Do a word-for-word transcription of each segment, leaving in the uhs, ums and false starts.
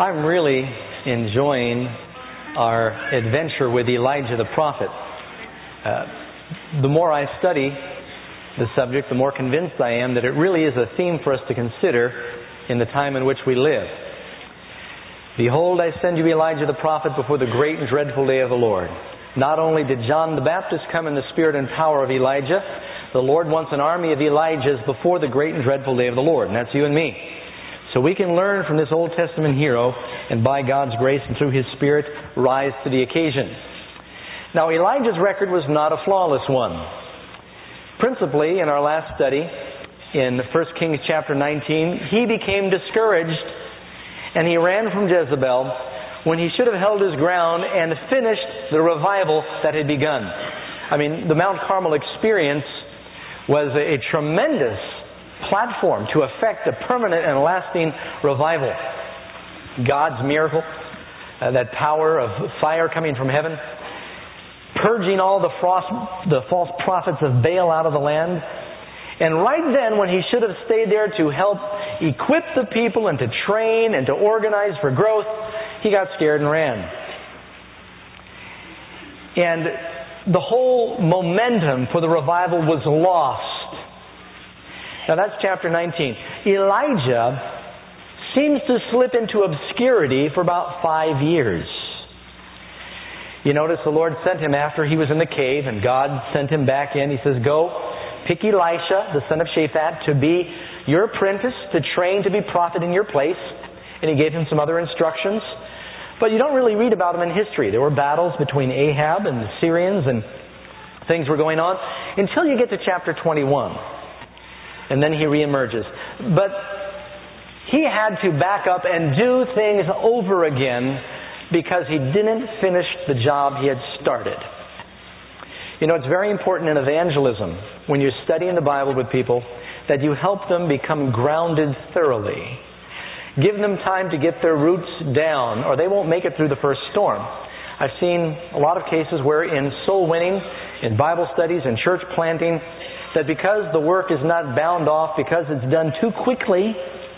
I'm really enjoying our adventure with Elijah the prophet. Uh, the more I study the subject, the more convinced I am that it really is a theme for us to consider in the time in which we live. Behold, I send you Elijah the prophet before the great and dreadful day of the Lord. Not only did John the Baptist come in the spirit and power of Elijah, the Lord wants an army of Elijahs before the great and dreadful day of the Lord, and that's you and me. So we can learn from this Old Testament hero, and by God's grace and through His Spirit, rise to the occasion. Now, Elijah's record was not a flawless one. Principally, in our last study, in First Kings chapter nineteen, he became discouraged, and he ran from Jezebel when he should have held his ground and finished the revival that had begun. I mean, the Mount Carmel experience was a, a tremendous platform to effect a permanent and lasting revival. God's miracle, uh, that power of fire coming from heaven, purging all the, frost, the false prophets of Baal out of the land. And right then, when he should have stayed there to help equip the people and to train and to organize for growth, he got scared and ran. And the whole momentum for the revival was lost. Now that's chapter nineteen. Elijah seems to slip into obscurity for about five years. You notice the Lord sent him after he was in the cave, and God sent him back in. He says, go, pick Elisha, the son of Shaphat, to be your apprentice, to train to be prophet in your place. And he gave him some other instructions. But you don't really read about him in history. There were battles between Ahab and the Syrians, and things were going on, until you get to chapter twenty-one. And then he reemerges. But he had to back up and do things over again because he didn't finish the job he had started. You know, it's very important in evangelism, when you're studying the Bible with people, that you help them become grounded thoroughly. Give them time to get their roots down, or they won't make it through the first storm. I've seen a lot of cases where in soul winning, in Bible studies, in church planting, that because the work is not bound off, because it's done too quickly,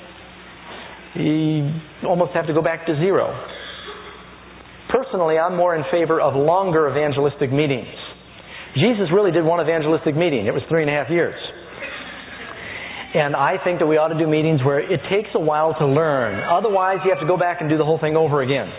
you almost have to go back to zero. Personally, I'm more in favor of longer evangelistic meetings. Jesus really did one evangelistic meeting. It was three and a half years. And I think that we ought to do meetings where it takes a while to learn. Otherwise, you have to go back and do the whole thing over again.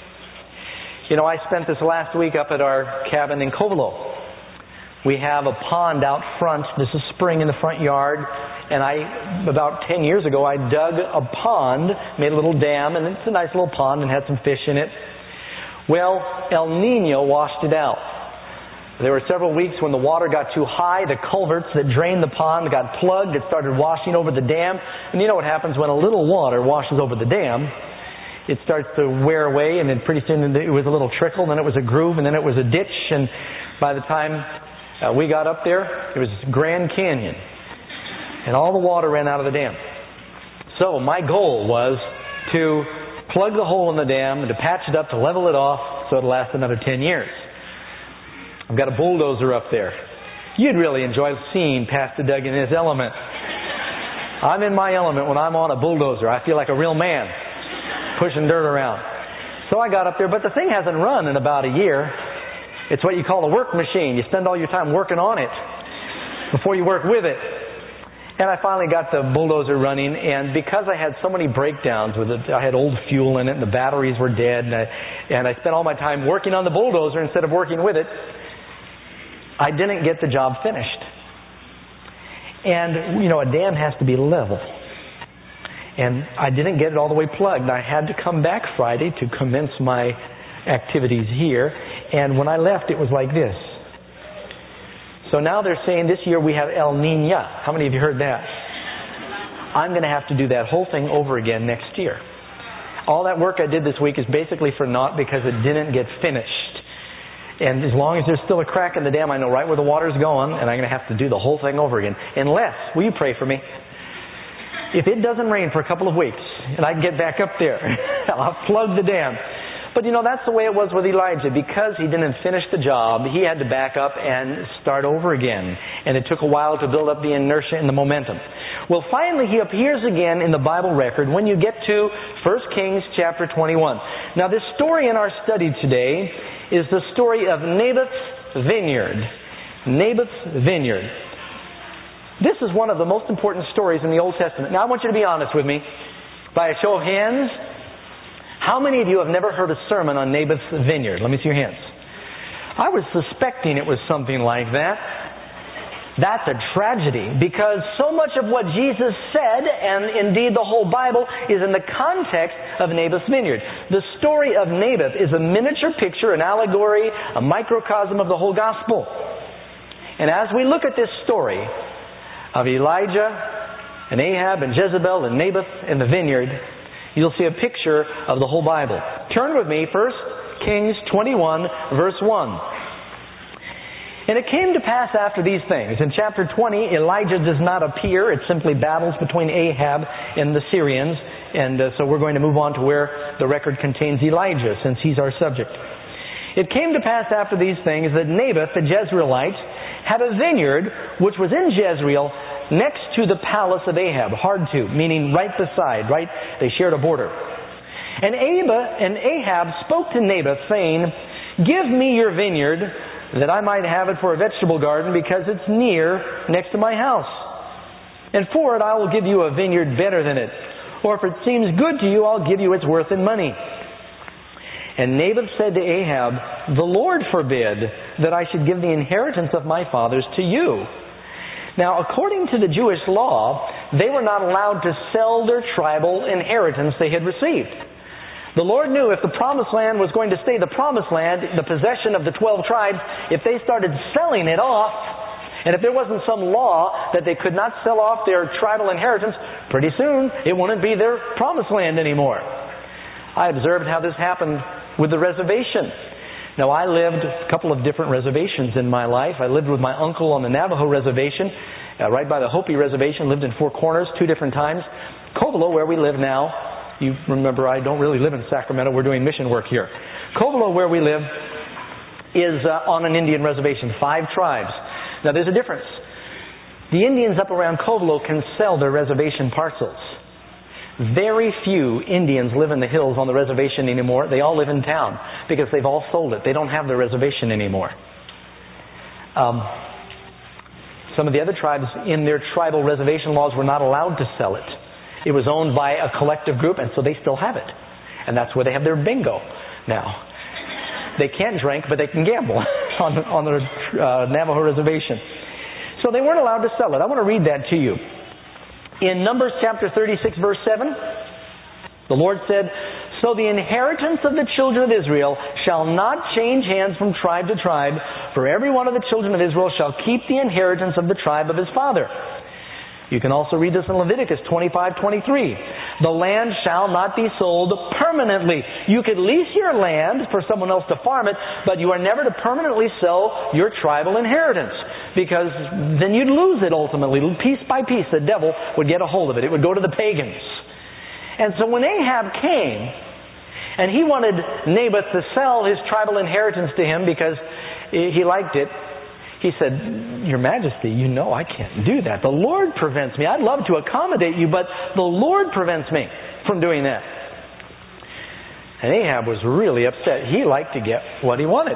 You know, I spent this last week up at our cabin in Covelo. We have a pond out front. There's a spring in the front yard. And I, about ten years ago, I dug a pond, made a little dam, and it's a nice little pond and had some fish in it. Well, El Nino washed it out. There were several weeks when the water got too high. The culverts that drained the pond got plugged. It started washing over the dam. And you know what happens when a little water washes over the dam? It starts to wear away, and then pretty soon it was a little trickle, then it was a groove, and then it was a ditch. And by the time Uh, we got up there, it was Grand Canyon. And all the water ran out of the dam. So my goal was to plug the hole in the dam and to patch it up, to level it off, so it'll last another ten years. I've got a bulldozer up there. You'd really enjoy seeing Pastor Doug in his element. I'm in my element when I'm on a bulldozer. I feel like a real man, pushing dirt around. So I got up there, but the thing hasn't run in about a year. It's what you call a work machine. You spend all your time working on it before you work with it. And I finally got the bulldozer running, and because I had so many breakdowns with it, I had old fuel in it, and the batteries were dead, and I, and I spent all my time working on the bulldozer instead of working with it, I didn't get the job finished. And, you know, a dam has to be level. And I didn't get it all the way plugged. I had to come back Friday to commence my activities here. And when I left, it was like this. So now they're saying this year we have El Nino. How many of you heard that? I'm going to have to do that whole thing over again next year. All that work I did this week is basically for naught because it didn't get finished. And as long as there's still a crack in the dam, I know right where the water's going, and I'm going to have to do the whole thing over again. Unless, will you pray for me? If it doesn't rain for a couple of weeks, and I can get back up there, I'll plug the dam. But you know, that's the way it was with Elijah. Because he didn't finish the job, he had to back up and start over again. And it took a while to build up the inertia and the momentum. Well, finally, he appears again in the Bible record when you get to First Kings chapter twenty-one. Now, this story in our study today is the story of Naboth's vineyard. Naboth's vineyard. This is one of the most important stories in the Old Testament. Now, I want you to be honest with me. By a show of hands, how many of you have never heard a sermon on Naboth's vineyard? Let me see your hands. I was suspecting it was something like that. That's a tragedy, because so much of what Jesus said, and indeed the whole Bible, is in the context of Naboth's vineyard. The story of Naboth is a miniature picture, an allegory, a microcosm of the whole gospel. And as we look at this story of Elijah and Ahab and Jezebel and Naboth in the vineyard, you'll see a picture of the whole Bible. Turn with me, First Kings twenty-one, verse one. And it came to pass after these things. In chapter twenty, Elijah does not appear. It's simply battles between Ahab and the Syrians. And uh, so we're going to move on to where the record contains Elijah, since he's our subject. It came to pass after these things that Naboth the Jezreelite had a vineyard which was in Jezreel next to the palace of Ahab. Hard to, meaning right beside, right? They shared a border. And Ahab, and Ahab spoke to Naboth, saying, "Give me your vineyard, that I might have it for a vegetable garden, because it's near next to my house. And for it I will give you a vineyard better than it. Or if it seems good to you, I'll give you its worth in money." And Naboth said to Ahab, "The Lord forbid that I should give the inheritance of my fathers to you." Now, according to the Jewish law, they were not allowed to sell their tribal inheritance they had received. The Lord knew if the promised land was going to stay the promised land, the possession of the twelve tribes, if they started selling it off, and if there wasn't some law that they could not sell off their tribal inheritance, pretty soon it wouldn't be their promised land anymore. I observed how this happened with the reservation. Now, I lived a couple of different reservations in my life. I lived with my uncle on the Navajo reservation, uh, right by the Hopi reservation, lived in Four Corners two different times. Covelo, where we live now, you remember I don't really live in Sacramento, we're doing mission work here. Covelo, where we live, is uh, on an Indian reservation, five tribes. Now, there's a difference. The Indians up around Covelo can sell their reservation parcels. Very few Indians live in the hills on the reservation anymore. They all live in town because they've all sold it. They don't have their reservation anymore. Um, some of the other tribes in their tribal reservation laws were not allowed to sell it. It was owned by a collective group, and so they still have it. And that's where they have their bingo now. They can't drink, but they can gamble on, on their uh, Navajo reservation. So they weren't allowed to sell it. I want to read that to you. In Numbers chapter thirty-six, verse seven, the Lord said, "So the inheritance of the children of Israel shall not change hands from tribe to tribe, for every one of the children of Israel shall keep the inheritance of the tribe of his father." You can also read this in Leviticus twenty-five twenty-three. "The land shall not be sold permanently." You could lease your land for someone else to farm it, but you are never to permanently sell your tribal inheritance, because then you'd lose it ultimately. Piece by piece, the devil would get a hold of it. It would go to the pagans. And so when Ahab came, and he wanted Naboth to sell his tribal inheritance to him because he liked it, he said, "Your Majesty, you know I can't do that. The Lord prevents me. I'd love to accommodate you, but the Lord prevents me from doing that." And Ahab was really upset. He liked to get what he wanted.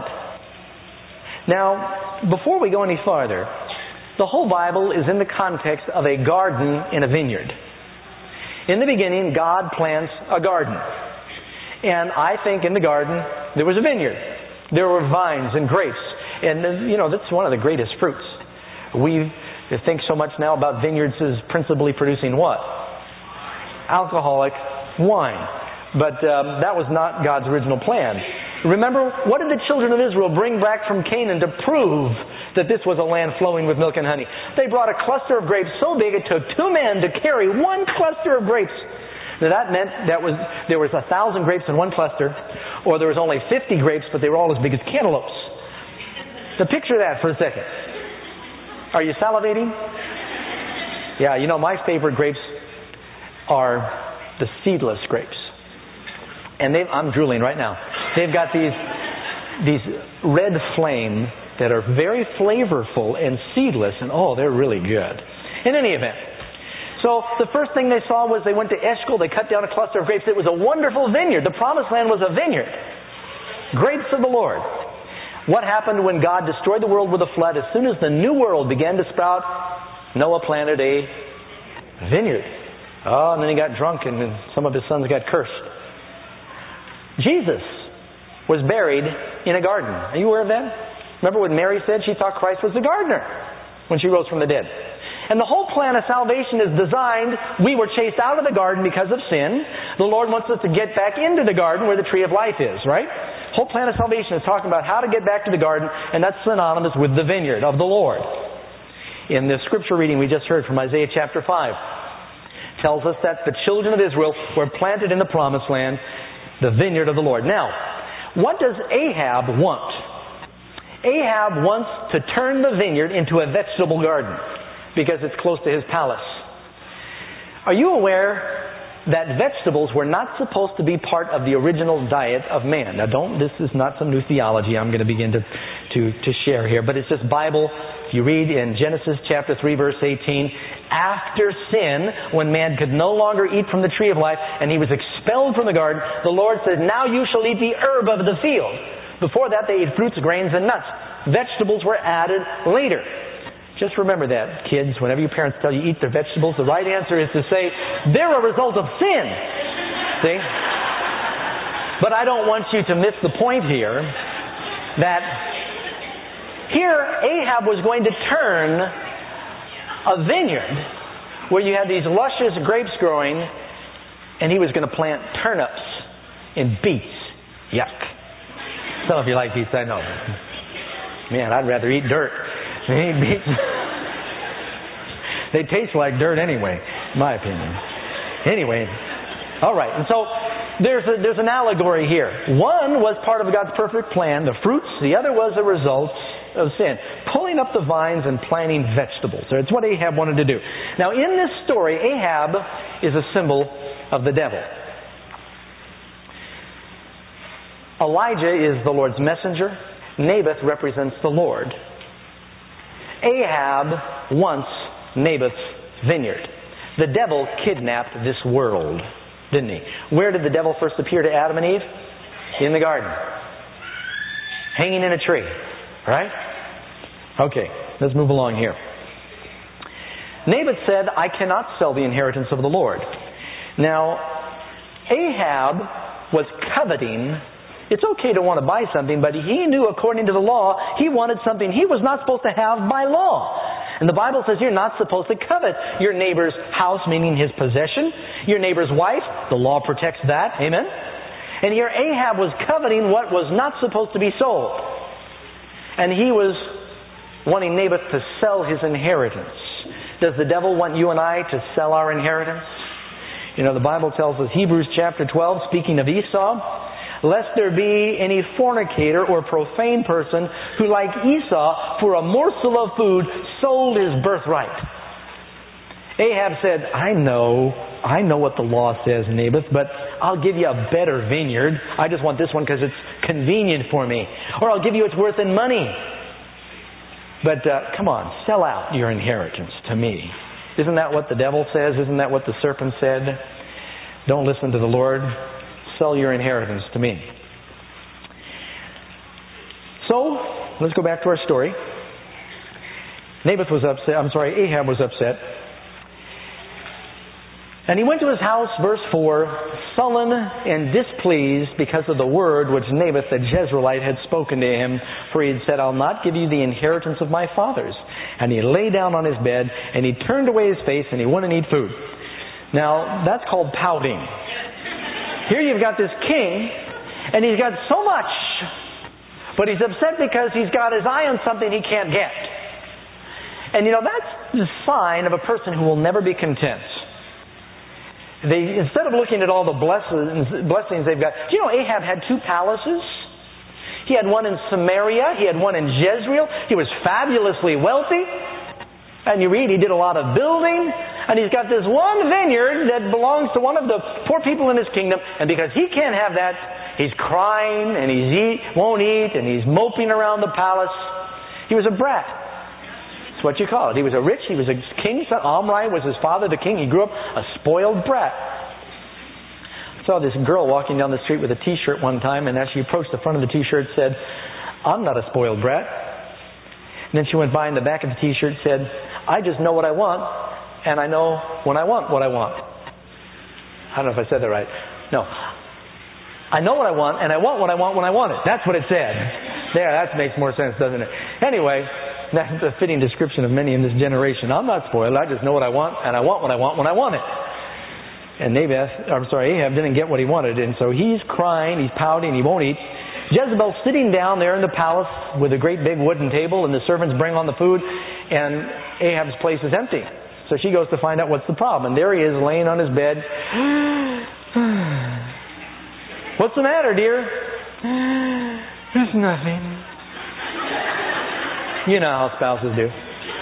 Now, before we go any farther, the whole Bible is in the context of a garden in a vineyard. In the beginning, God plants a garden. And I think in the garden, there was a vineyard. There were vines and grapes. And, you know, that's one of the greatest fruits. We think so much now about vineyards as principally producing what? Alcoholic wine. But um, that was not God's original plan. Remember, what did the children of Israel bring back from Canaan to prove that this was a land flowing with milk and honey? They brought a cluster of grapes so big it took two men to carry one cluster of grapes. Now that meant that was there was a thousand grapes in one cluster, or there was only fifty grapes, but they were all as big as cantaloupes. So picture that for a second. Are you salivating? Yeah, you know, my favorite grapes are the seedless grapes. And they, I'm drooling right now. They've got these these red flame that are very flavorful and seedless, and oh, they're really good. In any event, So the first thing they saw was they went to Eshcol, they cut down a cluster of grapes. It was a wonderful vineyard. The promised land was a vineyard. Grapes of the Lord. What happened when God destroyed the world with a flood? As soon as the new world began to sprout, Noah planted a vineyard. Oh, and then he got drunk and then some of his sons got cursed. Jesus was buried in a garden. Are you aware of that? Remember what Mary said? She thought Christ was the gardener when she rose from the dead. And the whole plan of salvation is designed. We were chased out of the garden because of sin. The Lord wants us to get back into the garden where the tree of life is, right? The whole plan of salvation is talking about how to get back to the garden, and that's synonymous with the vineyard of the Lord. In the scripture reading we just heard from Isaiah chapter five, tells us that the children of Israel were planted in the promised land, the vineyard of the Lord. Now, what does Ahab want? Ahab wants to turn the vineyard into a vegetable garden because it's close to his palace. Are you aware that vegetables were not supposed to be part of the original diet of man? Now don't, this is not some new theology I'm going to begin to, to, to share here, but it's just Bible. If you read in Genesis chapter three verse eighteen, after sin, when man could no longer eat from the tree of life and he was expelled from the garden, the Lord said, now you shall eat the herb of the field. Before that they ate fruits, grains, and nuts. Vegetables were added later. Just remember that, kids. Whenever your parents tell you eat their vegetables, the right answer is to say, they're a result of sin. See? But I don't want you to miss the point here that here Ahab was going to turn a vineyard where you had these luscious grapes growing, and he was going to plant turnips and beets. Yuck. Some of you like beets, I know. Man, I'd rather eat dirt. They beets. They taste like dirt anyway, in my opinion. Anyway, all right. And so there's a, there's an allegory here. One was part of God's perfect plan, the fruits. The other was a result of sin. Pulling up the vines and planting vegetables. That's what Ahab wanted to do. Now, in this story, Ahab is a symbol of the devil. Elijah is the Lord's messenger. Naboth represents the Lord. Ahab wants Naboth's vineyard. The devil kidnapped this world, didn't he? Where did the devil first appear to Adam and Eve? In the garden. Hanging in a tree. Right? Okay, let's move along here. Naboth said, I cannot sell the inheritance of the Lord. Now, Ahab was coveting. It's okay to want to buy something, but he knew according to the law, he wanted something he was not supposed to have by law. And the Bible says you're not supposed to covet your neighbor's house, meaning his possession, your neighbor's wife. The law protects that. Amen? And here Ahab was coveting what was not supposed to be sold. And he was wanting Naboth to sell his inheritance. Does the devil want you and I to sell our inheritance? You know, the Bible tells us, Hebrews chapter twelve, speaking of Esau, lest there be any fornicator or profane person who, like Esau, for a morsel of food, sold his birthright. Ahab said, I know, I know what the law says, Naboth, but I'll give you a better vineyard. I just want this one because it's convenient for me. Or I'll give you its worth in money. But uh, come on, sell out your inheritance to me. Isn't that what the devil says? Isn't that what the serpent said? Don't listen to the Lord. Sell your inheritance to me. So, let's go back to our story. Naboth was upset. I'm sorry, Ahab was upset. And he went to his house, verse four, sullen and displeased because of the word which Naboth the Jezreelite had spoken to him. For he had said, I'll not give you the inheritance of my fathers. And he lay down on his bed, and he turned away his face, and he wouldn't eat food. Now, that's called pouting. Here you've got this king, and he's got so much, but he's upset because he's got his eye on something he can't get. And you know, that's the sign of a person who will never be content. They, instead of looking at all the blessings, blessings they've got, do you know Ahab had two palaces? He had one in Samaria, he had one in Jezreel. He was fabulously wealthy. And you read, he did a lot of building. And he's got this one vineyard that belongs to one of the poor people in his kingdom. And because he can't have that, he's crying and he eat, won't eat and he's moping around the palace. He was a brat. That's what you call it. He was a rich, he was a king's son. Omri was his father, the king. He grew up a spoiled brat. I saw this girl walking down the street with a t-shirt one time, and as she approached the front of the t-shirt said, I'm not a spoiled brat. And then she went by in the back of the t-shirt and said, I just know what I want, and I know when I want what I want. I don't know if I said that right. No. I know what I want, and I want what I want when I want it. That's what it said. There, that makes more sense, doesn't it? Anyway, that's a fitting description of many in this generation. I'm not spoiled. I just know what I want, and I want what I want when I want it. And Naboth, I'm sorry, Ahab didn't get what he wanted, and so he's crying, he's pouting, he won't eat. Jezebel's sitting down there in the palace with a great big wooden table, and the servants bring on the food, and Ahab's place is empty. So she goes to find out what's the problem. And there he is laying on his bed. What's the matter, dear? There's nothing. You know how spouses do.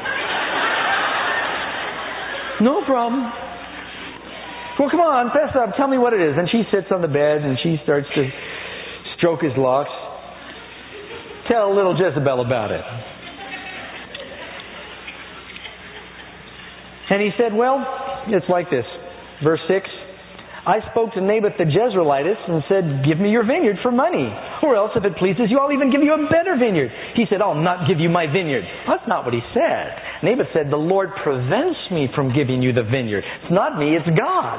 No problem. Well, come on, fess up. Tell me what it is. And she sits on the bed and she starts to stroke his locks. Tell little Jezebel about it. And he said, well, it's like this. Verse six. I spoke to Naboth the Jezreelitess and said, give me your vineyard for money. Or else, if it pleases you, I'll even give you a better vineyard. He said, I'll not give you my vineyard. That's not what he said. Naboth said, the Lord prevents me from giving you the vineyard. It's not me, it's God.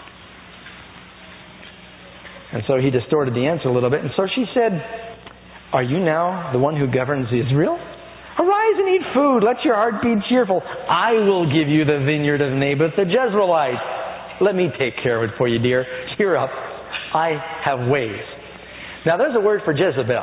And so he distorted the answer a little bit. And so she said, are you now the one who governs Israel? Arise and eat food. Let your heart be cheerful. I will give you the vineyard of Naboth the Jezreelite. Let me take care of it for you, dear. Cheer up. I have ways. Now, there's a word for Jezebel.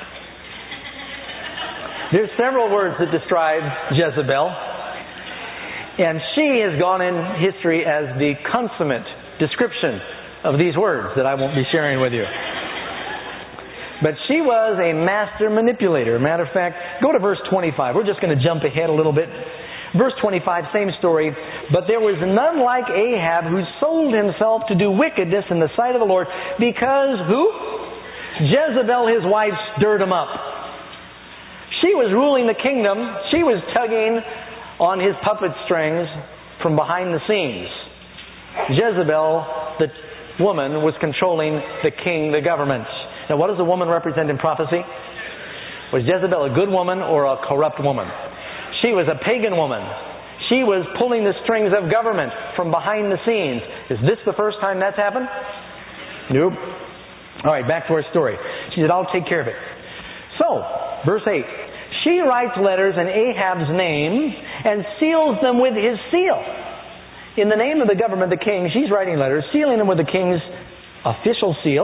There's several words that describe Jezebel. And she has gone in history as the consummate description of these words that I won't be sharing with you. But she was a master manipulator. Matter of fact, go to verse twenty-five. We're just going to jump ahead a little bit. Verse twenty-five, same story. But there was none like Ahab who sold himself to do wickedness in the sight of the Lord, because who? Jezebel, his wife, stirred him up. She was ruling the kingdom. She was tugging on his puppet strings from behind the scenes. Jezebel, the woman, was controlling the king, the government. Now, what does a woman represent in prophecy? Was Jezebel a good woman or a corrupt woman? She was a pagan woman. She was pulling the strings of government from behind the scenes. Is this the first time that's happened? Nope. All right, back to our story. She said, I'll take care of it. So, verse eight. She writes letters in Ahab's name and seals them with his seal. In the name of the government, the king, she's writing letters, sealing them with the king's official seal.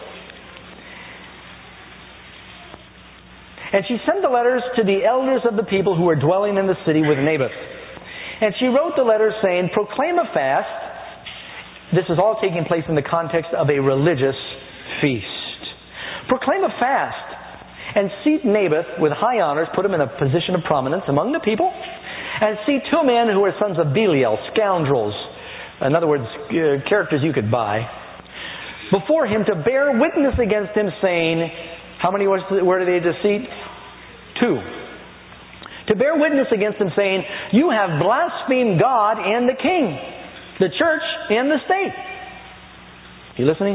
And she sent the letters to the elders of the people who were dwelling in the city with Naboth. And she wrote the letters saying, proclaim a fast. This is all taking place in the context of a religious feast. Proclaim a fast and seat Naboth with high honors, put him in a position of prominence among the people, and seat two men who are sons of Belial, scoundrels, in other words, uh, characters you could buy, before him to bear witness against him, saying, how many were they to seat? Two. To bear witness against him, saying, you have blasphemed God and the king, the church and the state. You listening?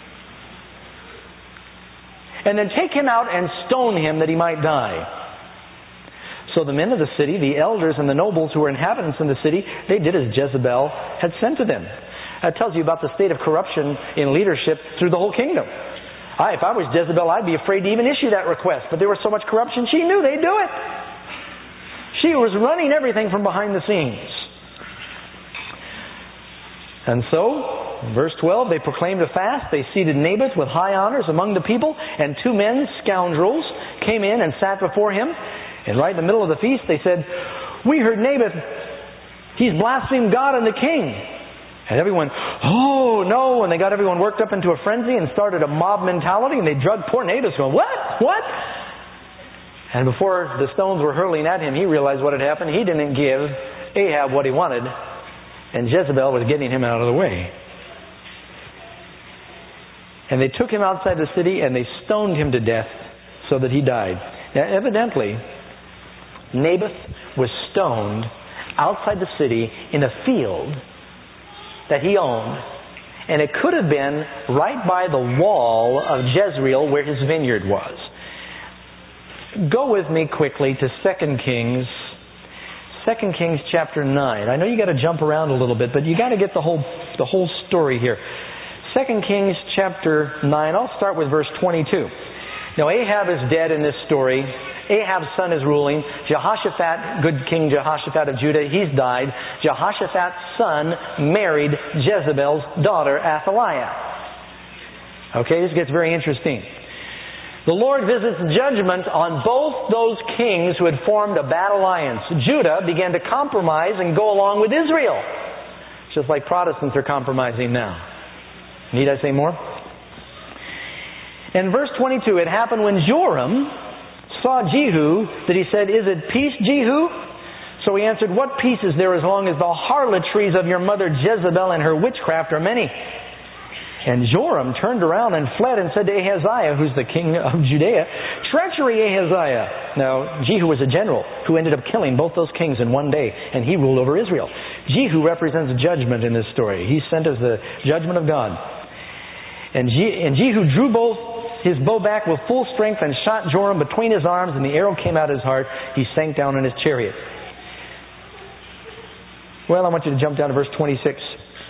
And then take him out and stone him that he might die. So the men of the city, the elders and the nobles who were inhabitants in the city, they did as Jezebel had sent to them. That tells you about the state of corruption in leadership through the whole kingdom. I, if I was Jezebel, I'd be afraid to even issue that request. But there was so much corruption, she knew they'd do it. She was running everything from behind the scenes. And so, verse twelve, they proclaimed a fast. They seated Naboth with high honors among the people. And two men, scoundrels, came in and sat before him. And right in the middle of the feast, they said, we heard Naboth, he's blasphemed God and the king. And everyone, oh no, and they got everyone worked up into a frenzy and started a mob mentality, and they drugged poor Naboth going, what? What? And before the stones were hurling at him, he realized what had happened. He didn't give Ahab what he wanted, and Jezebel was getting him out of the way. And they took him outside the city and they stoned him to death so that he died. Now evidently, Naboth was stoned outside the city in a field that he owned. And it could have been right by the wall of Jezreel where his vineyard was. Go with me quickly to Second Kings. Second Kings chapter nine. I know you got to jump around a little bit, but you got to get the whole the whole story here. Second Kings chapter nine. I'll start with verse twenty-two. Now Ahab is dead in this story. Ahab's son is ruling. Jehoshaphat, good King Jehoshaphat of Judah, he's died. Jehoshaphat's son married Jezebel's daughter, Athaliah. Okay, this gets very interesting. The Lord visits judgment on both those kings who had formed a bad alliance. Judah began to compromise and go along with Israel, just like Protestants are compromising now. Need I say more? In verse twenty-two, it happened when Joram saw Jehu that he said, "Is it peace, Jehu?" So he answered, "What peace is there as long as the harlotries of your mother Jezebel and her witchcraft are many?" And Joram turned around and fled and said to Ahaziah, who's the king of Judea, "Treachery, Ahaziah." Now, Jehu was a general who ended up killing both those kings in one day, and he ruled over Israel. Jehu represents judgment in this story. He's sent as the judgment of God. And, Je- and Jehu drew both his bow back with full strength and shot Joram between his arms, and the arrow came out of his heart. He sank down in his chariot. Well, I want you to jump down to verse twenty-six.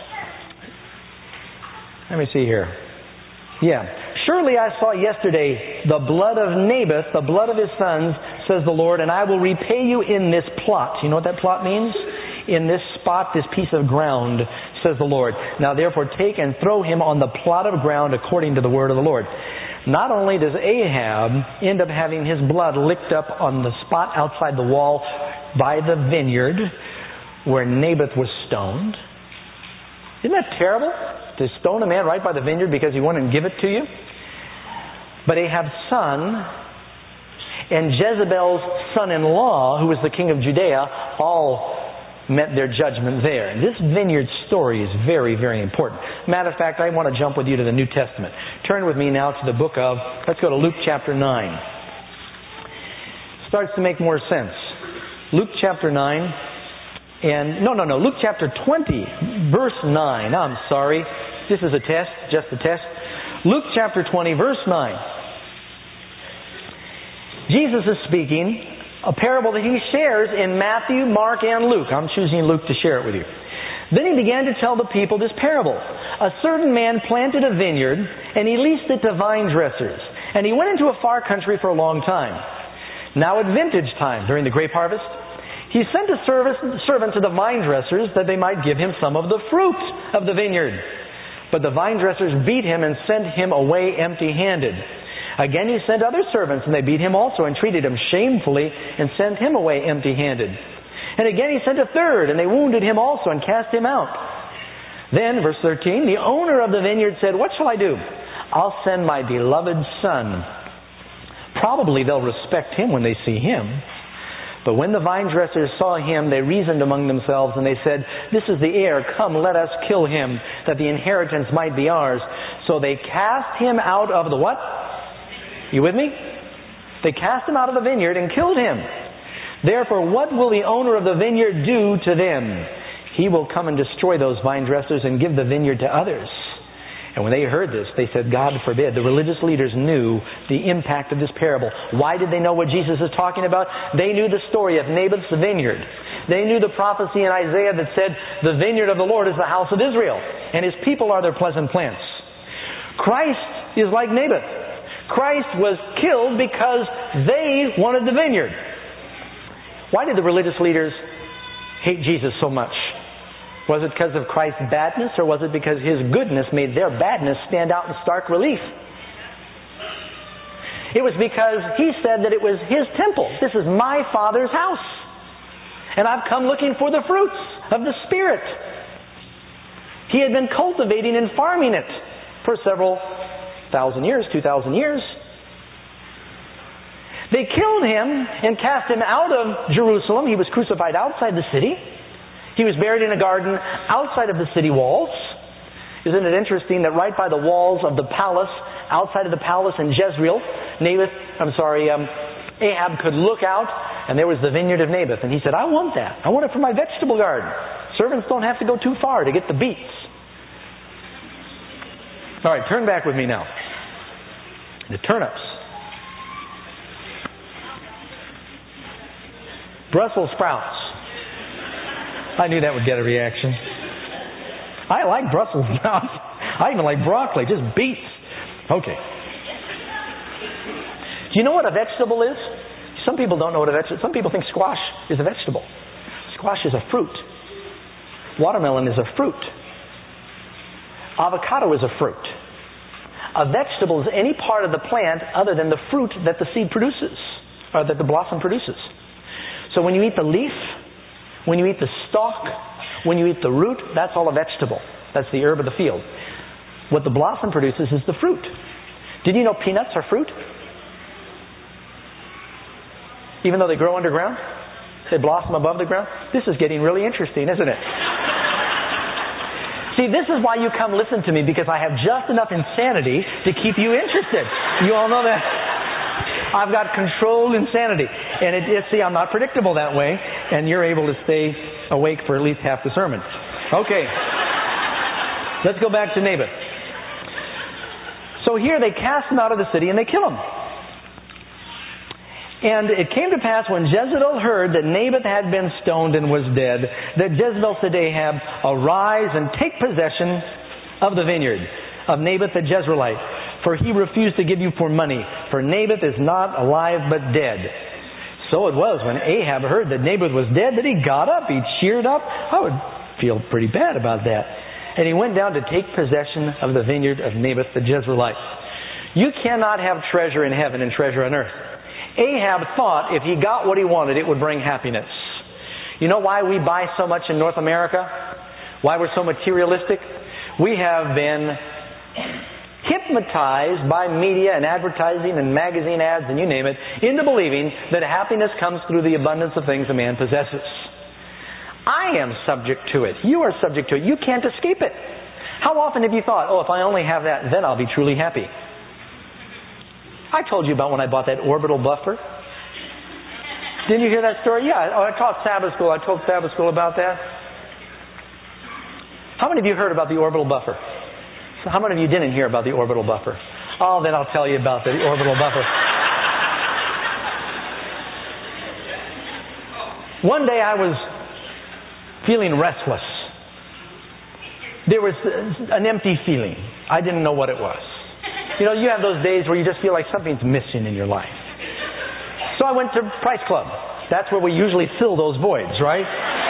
Let me see here. Yeah. "Surely I saw yesterday the blood of Naboth, the blood of his sons, says the Lord, and I will repay you in this plot." You know what that plot means? In this spot, this piece of ground, says the Lord. "Now therefore take and throw him on the plot of ground according to the word of the Lord." Not only does Ahab end up having his blood licked up on the spot outside the wall by the vineyard where Naboth was stoned. Isn't that terrible? To stone a man right by the vineyard because he wouldn't give it to you? But Ahab's son and Jezebel's son-in-law, who was the king of Judea, all met their judgment there. And this vineyard story is very, very important. Matter of fact, I want to jump with you to the New Testament. Turn with me now to the book of, let's go to Luke chapter nine. Starts to make more sense. Luke chapter nine. And, no, no, no, Luke chapter twenty, verse nine. I'm sorry. This is a test, just a test. Luke chapter twenty, verse nine. Jesus is speaking a parable that he shares in Matthew, Mark, and Luke. I'm choosing Luke to share it with you. Then he began to tell the people this parable. "A certain man planted a vineyard, and he leased it to vine dressers. And he went into a far country for a long time. Now at vintage time, during the grape harvest, he sent a servant to the vine dressers that they might give him some of the fruit of the vineyard. But the vine dressers beat him and sent him away empty-handed. Again he sent other servants, and they beat him also and treated him shamefully and sent him away empty-handed. And again he sent a third, and they wounded him also and cast him out. Then, verse thirteen, the owner of the vineyard said, 'What shall I do? I'll send my beloved son. Probably they'll respect him when they see him.' But when the vine dressers saw him, they reasoned among themselves, and they said, 'This is the heir. Come, let us kill him, that the inheritance might be ours.' So they cast him out of the" what? You with me? They cast him out of the vineyard and killed him. Therefore, what will the owner of the vineyard do to them? He will come and destroy those vine dressers and give the vineyard to others." And when they heard this, they said, "God forbid." The religious leaders knew the impact of this parable. Why did they know what Jesus is talking about? They knew the story of Naboth's vineyard. They knew the prophecy in Isaiah that said, "The vineyard of the Lord is the house of Israel, and his people are their pleasant plants." Christ is like Naboth. Christ was killed because they wanted the vineyard. Why did the religious leaders hate Jesus so much? Was it because of Christ's badness, or was it because his goodness made their badness stand out in stark relief? It was because he said that it was his temple. "This is my Father's house, and I've come looking for the fruits of the Spirit." He had been cultivating and farming it for several thousand years, two thousand years. They killed him and cast him out of Jerusalem. He was crucified outside the city. He was buried in a garden outside of the city walls. Isn't it interesting that right by the walls of the palace, outside of the palace in Jezreel, Naboth, I'm sorry, um, Ahab could look out and there was the vineyard of Naboth. And he said, I want that. I want it for my vegetable garden. Servants don't have to go too far to get the beets. All right, turn back with me now. The turnips. Brussels sprouts. I knew that would get a reaction. I like Brussels sprouts. I even like broccoli, just beets. Okay. Do you know what a vegetable is? Some people don't know what a vegetable is. Some people think squash is a vegetable. Squash is a fruit. Watermelon is a fruit. Avocado is a fruit. A vegetable is any part of the plant other than the fruit that the seed produces, or that the blossom produces. So when you eat the leaf, when you eat the stalk, when you eat the root, that's all a vegetable. That's the herb of the field. What the blossom produces is the fruit. Did you know peanuts are fruit? Even though they grow underground? They blossom above the ground? This is getting really interesting, isn't it? See, this is why you come listen to me, because I have just enough insanity to keep you interested. You all know that. I've got controlled insanity. And it, it, see, I'm not predictable that way, and you're able to stay awake for at least half the sermon. Okay. Let's go back to Naboth. So here they cast him out of the city and they kill him. And it came to pass when Jezebel heard that Naboth had been stoned and was dead, that Jezebel said to Ahab, Arise and take possession of the vineyard of Naboth the Jezreelite, for he refused to give you for money, for Naboth is not alive but dead. So it was when Ahab heard that Naboth was dead that he got up, he cheered up. I would feel pretty bad about that. And he went down to take possession of the vineyard of Naboth the Jezreelite. You cannot have treasure in heaven and treasure on earth. Ahab thought if he got what he wanted, it would bring happiness. You know why we buy so much in North America? Why we're so materialistic? We have been hypnotized by media and advertising and magazine ads and you name it, into believing that happiness comes through the abundance of things a man possesses. I am subject to it. You are subject to it. You can't escape it. How often have you thought, oh, if I only have that, then I'll be truly happy? I told you about when I bought that orbital buffer. Didn't you hear that story? Yeah, oh, I taught Sabbath school. I told Sabbath school about that. How many of you heard about the orbital buffer? So how many of you didn't hear about the orbital buffer? Oh, then I'll tell you about the orbital buffer. One day I was feeling restless. There was an empty feeling. I didn't know what it was. You know, you have those days where you just feel like something's missing in your life. So I went to Price Club. That's where we usually fill those voids, right?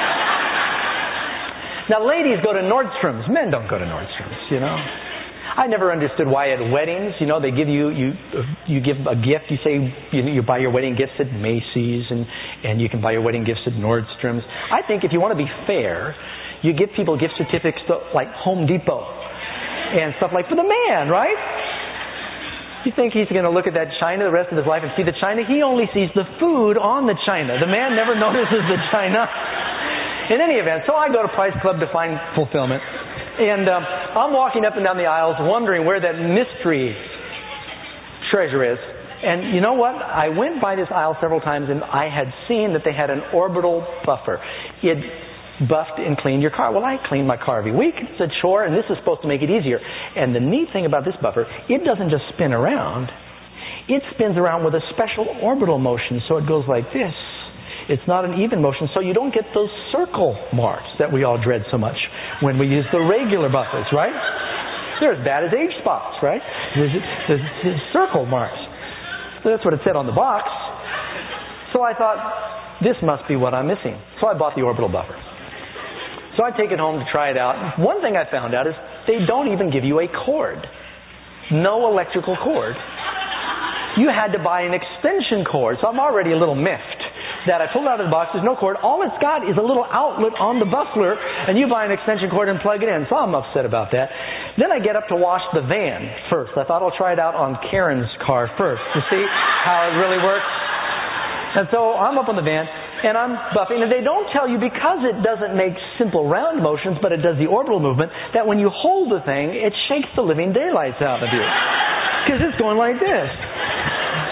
Now, ladies go to Nordstrom's. Men don't go to Nordstrom's, you know. I never understood why at weddings, you know, they give you, you you give a gift. You say you, you buy your wedding gifts at Macy's and, and you can buy your wedding gifts at Nordstrom's. I think if you want to be fair, you give people gift certificates to, like, Home Depot and stuff like for the man, right? You think he's going to look at that china the rest of his life and see the china? He only sees the food on the china. The man never notices the china. In any event, so I go to Price Club to find fulfillment. And um, I'm walking up and down the aisles wondering where that mystery treasure is. And you know what? I went by this aisle several times and I had seen that they had an orbital buffer. It buffed and cleaned your car. Well, I clean my car every week. It's a chore, and this is supposed to make it easier. And the neat thing about this buffer, it doesn't just spin around. It spins around with a special orbital motion, so it goes like this. It's not an even motion, so you don't get those circle marks that we all dread so much when we use the regular buffers, right? They're as bad as age spots, right? There's, there's, there's circle marks. So that's what it said on the box. So I thought, this must be what I'm missing. So I bought the orbital buffer. So I take it home to try it out. One thing I found out is they don't even give you a cord. No electrical cord. You had to buy an extension cord. So I'm already a little miffed that I pulled it out of the box. There's no cord. All it's got is a little outlet on the buffler, and you buy an extension cord and plug it in. So I'm upset about that. Then I get up to wash the van first. I thought I'll try it out on Karen's car first to see how it really works. And so I'm up on the van, and I'm buffing, and they don't tell you, because it doesn't make simple round motions, but it does the orbital movement, that when you hold the thing, it shakes the living daylights out of you. Because it's going like this.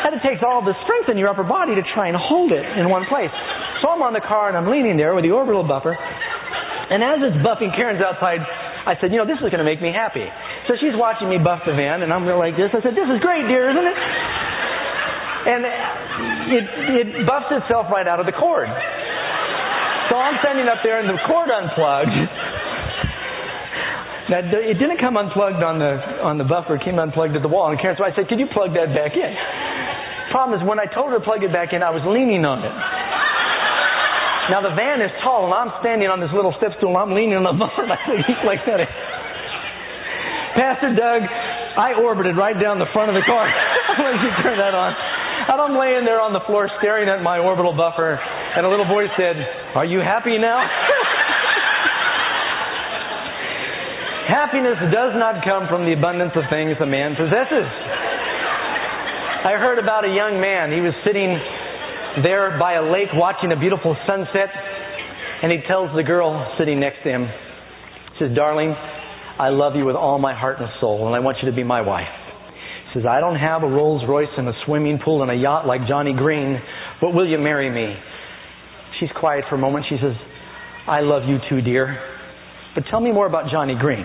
And it takes all the strength in your upper body to try and hold it in one place. So I'm on the car and I'm leaning there with the orbital buffer. And as it's buffing, Karen's outside. I said, you know, this is going to make me happy. So she's watching me buff the van, and I'm like this. I said, this is great, dear, isn't it? And it, it buffs itself right out of the cord. So I'm standing up there and the cord unplugged. Now, it didn't come unplugged on the on the buffer. It came unplugged at the wall. And Karen, so I said, could you plug that back in? Problem is, when I told her to plug it back in, I was leaning on it. Now, the van is tall, and I'm standing on this little step stool, and I'm leaning on the buffer, and I think he's like that. Pastor Doug, I orbited right down the front of the car when you turn that on. And I'm laying there on the floor staring at my orbital buffer, and a little voice said, are you happy now? Happiness does not come from the abundance of things a man possesses. I heard about a young man. He was sitting there by a lake watching a beautiful sunset, and he tells the girl sitting next to him, he says, darling, I love you with all my heart and soul, and I want you to be my wife. He says, I don't have a Rolls Royce and a swimming pool and a yacht like Johnny Green, but will you marry me? She's quiet for a moment. She says, I love you too, dear, but tell me more about Johnny Green.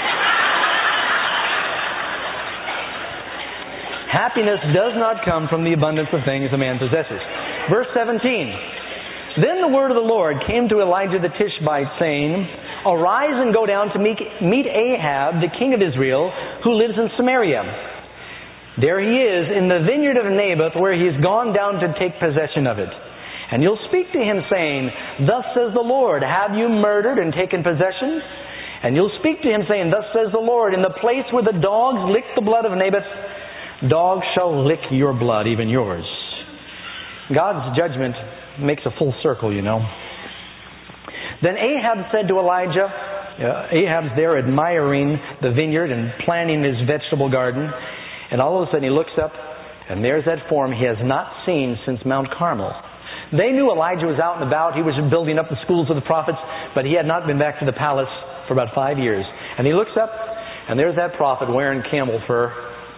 Happiness does not come from the abundance of things a man possesses. Verse seventeen. Then the word of the Lord came to Elijah the Tishbite, saying, arise and go down to meet, meet Ahab, the king of Israel, who lives in Samaria. There he is in the vineyard of Naboth, where he has gone down to take possession of it. And you'll speak to him, saying, thus says the Lord, have you murdered and taken possession? And you'll speak to him, saying, thus says the Lord, in the place where the dogs licked the blood of Naboth, dogs shall lick your blood, even yours. God's judgment makes a full circle, you know. Then Ahab said to Elijah, uh, Ahab's there admiring the vineyard and planting his vegetable garden, and all of a sudden he looks up, and there's that form he has not seen since Mount Carmel. They knew Elijah was out and about. He was building up the schools of the prophets, but he had not been back to the palace for about five years. And he looks up, and there's that prophet wearing camel fur.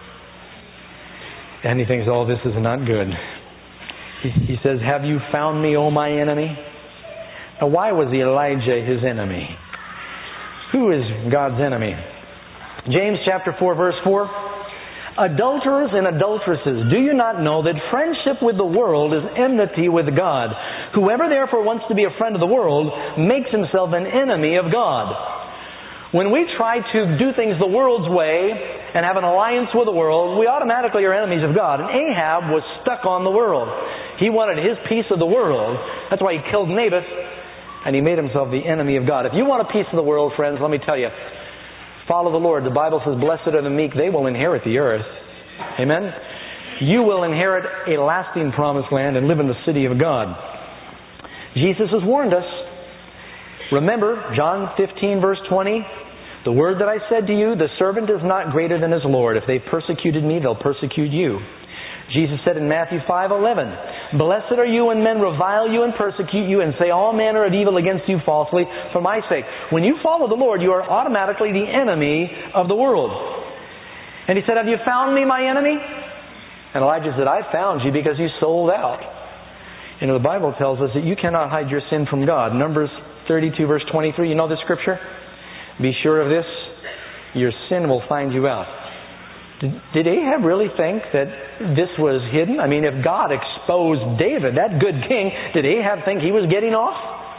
And he thinks, oh, this is not good. He, he says, have you found me, O my enemy? Now, why was Elijah his enemy? Who is God's enemy? James chapter four, verse four. Adulterers and adulteresses, do you not know that friendship with the world is enmity with God? Whoever therefore wants to be a friend of the world makes himself an enemy of God. When we try to do things the world's way and have an alliance with the world, we automatically are enemies of God. And Ahab was stuck on the world. He wanted his piece of the world. That's why he killed Naboth, and he made himself the enemy of God. If you want a piece of the world, friends, let me tell you, follow the Lord. The Bible says, blessed are the meek, they will inherit the earth. Amen? You will inherit a lasting promised land and live in the city of God. Jesus has warned us. Remember, John fifteen, verse twenty, the word that I said to you, the servant is not greater than his Lord. If they persecuted me, they'll persecute you. Jesus said in Matthew five eleven, blessed are you when men revile you and persecute you and say all manner of evil against you falsely for my sake. When you follow the Lord, you are automatically the enemy of the world. And he said, have you found me, my enemy? And Elijah said, I found you because you sold out. You know, the Bible tells us that you cannot hide your sin from God. Numbers thirty-two, verse twenty-three, you know the scripture? Be sure of this, your sin will find you out. Did, did Ahab really think that this was hidden? I mean, if God exposed David, that good king, did Ahab think he was getting off?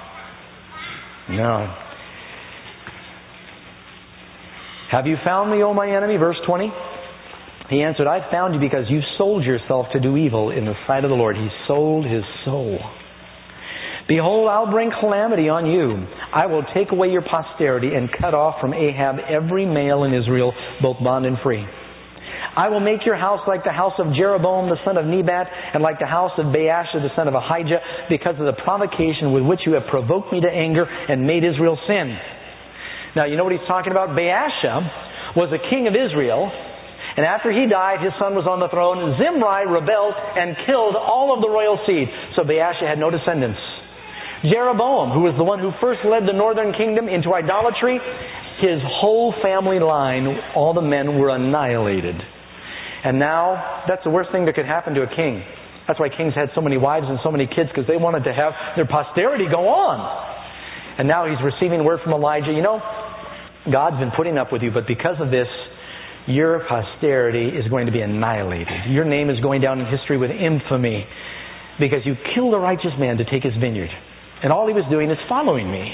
No. Have you found me, O my enemy? Verse twenty. He answered, I found you because you sold yourself to do evil in the sight of the Lord. He sold his soul. Behold, I'll bring calamity on you. I will take away your posterity and cut off from Ahab every male in Israel, both bond and free. I will make your house like the house of Jeroboam the son of Nebat, and like the house of Baasha the son of Ahijah, because of the provocation with which you have provoked me to anger and made Israel sin. Now, you know what he's talking about? Baasha was a king of Israel, and after he died, his son was on the throne. Zimri rebelled and killed all of the royal seed, so Baasha had no descendants. Jeroboam, who was the one who first led the northern kingdom into idolatry, his whole family line, all the men were annihilated. And now, that's the worst thing that could happen to a king. That's why kings had so many wives and so many kids, because they wanted to have their posterity go on. And now he's receiving word from Elijah, you know, God's been putting up with you, but because of this, your posterity is going to be annihilated. Your name is going down in history with infamy because you killed a righteous man to take his vineyard. And all he was doing is following me.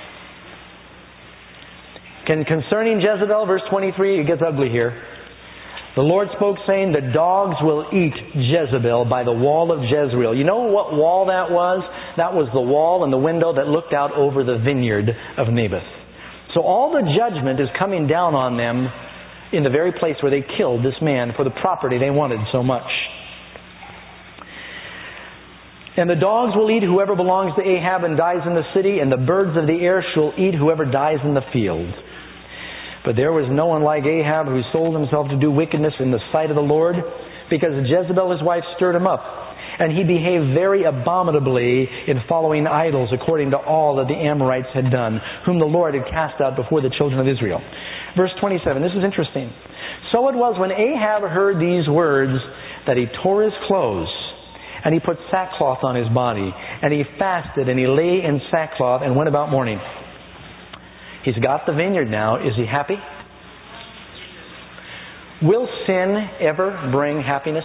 Can, concerning Jezebel, verse twenty-three, it gets ugly here. The Lord spoke, saying, the dogs will eat Jezebel by the wall of Jezreel. You know what wall that was? That was the wall and the window that looked out over the vineyard of Naboth. So all the judgment is coming down on them in the very place where they killed this man for the property they wanted so much. And the dogs will eat whoever belongs to Ahab and dies in the city, and the birds of the air shall eat whoever dies in the field. But there was no one like Ahab who sold himself to do wickedness in the sight of the Lord, because Jezebel his wife stirred him up. And he behaved very abominably in following idols, according to all that the Amorites had done, whom the Lord had cast out before the children of Israel. Verse twenty-seven, this is interesting. So it was when Ahab heard these words that he tore his clothes, and he put sackcloth on his body, and he fasted, and he lay in sackcloth and went about mourning. He's got the vineyard now. Is he happy? Will sin ever bring happiness?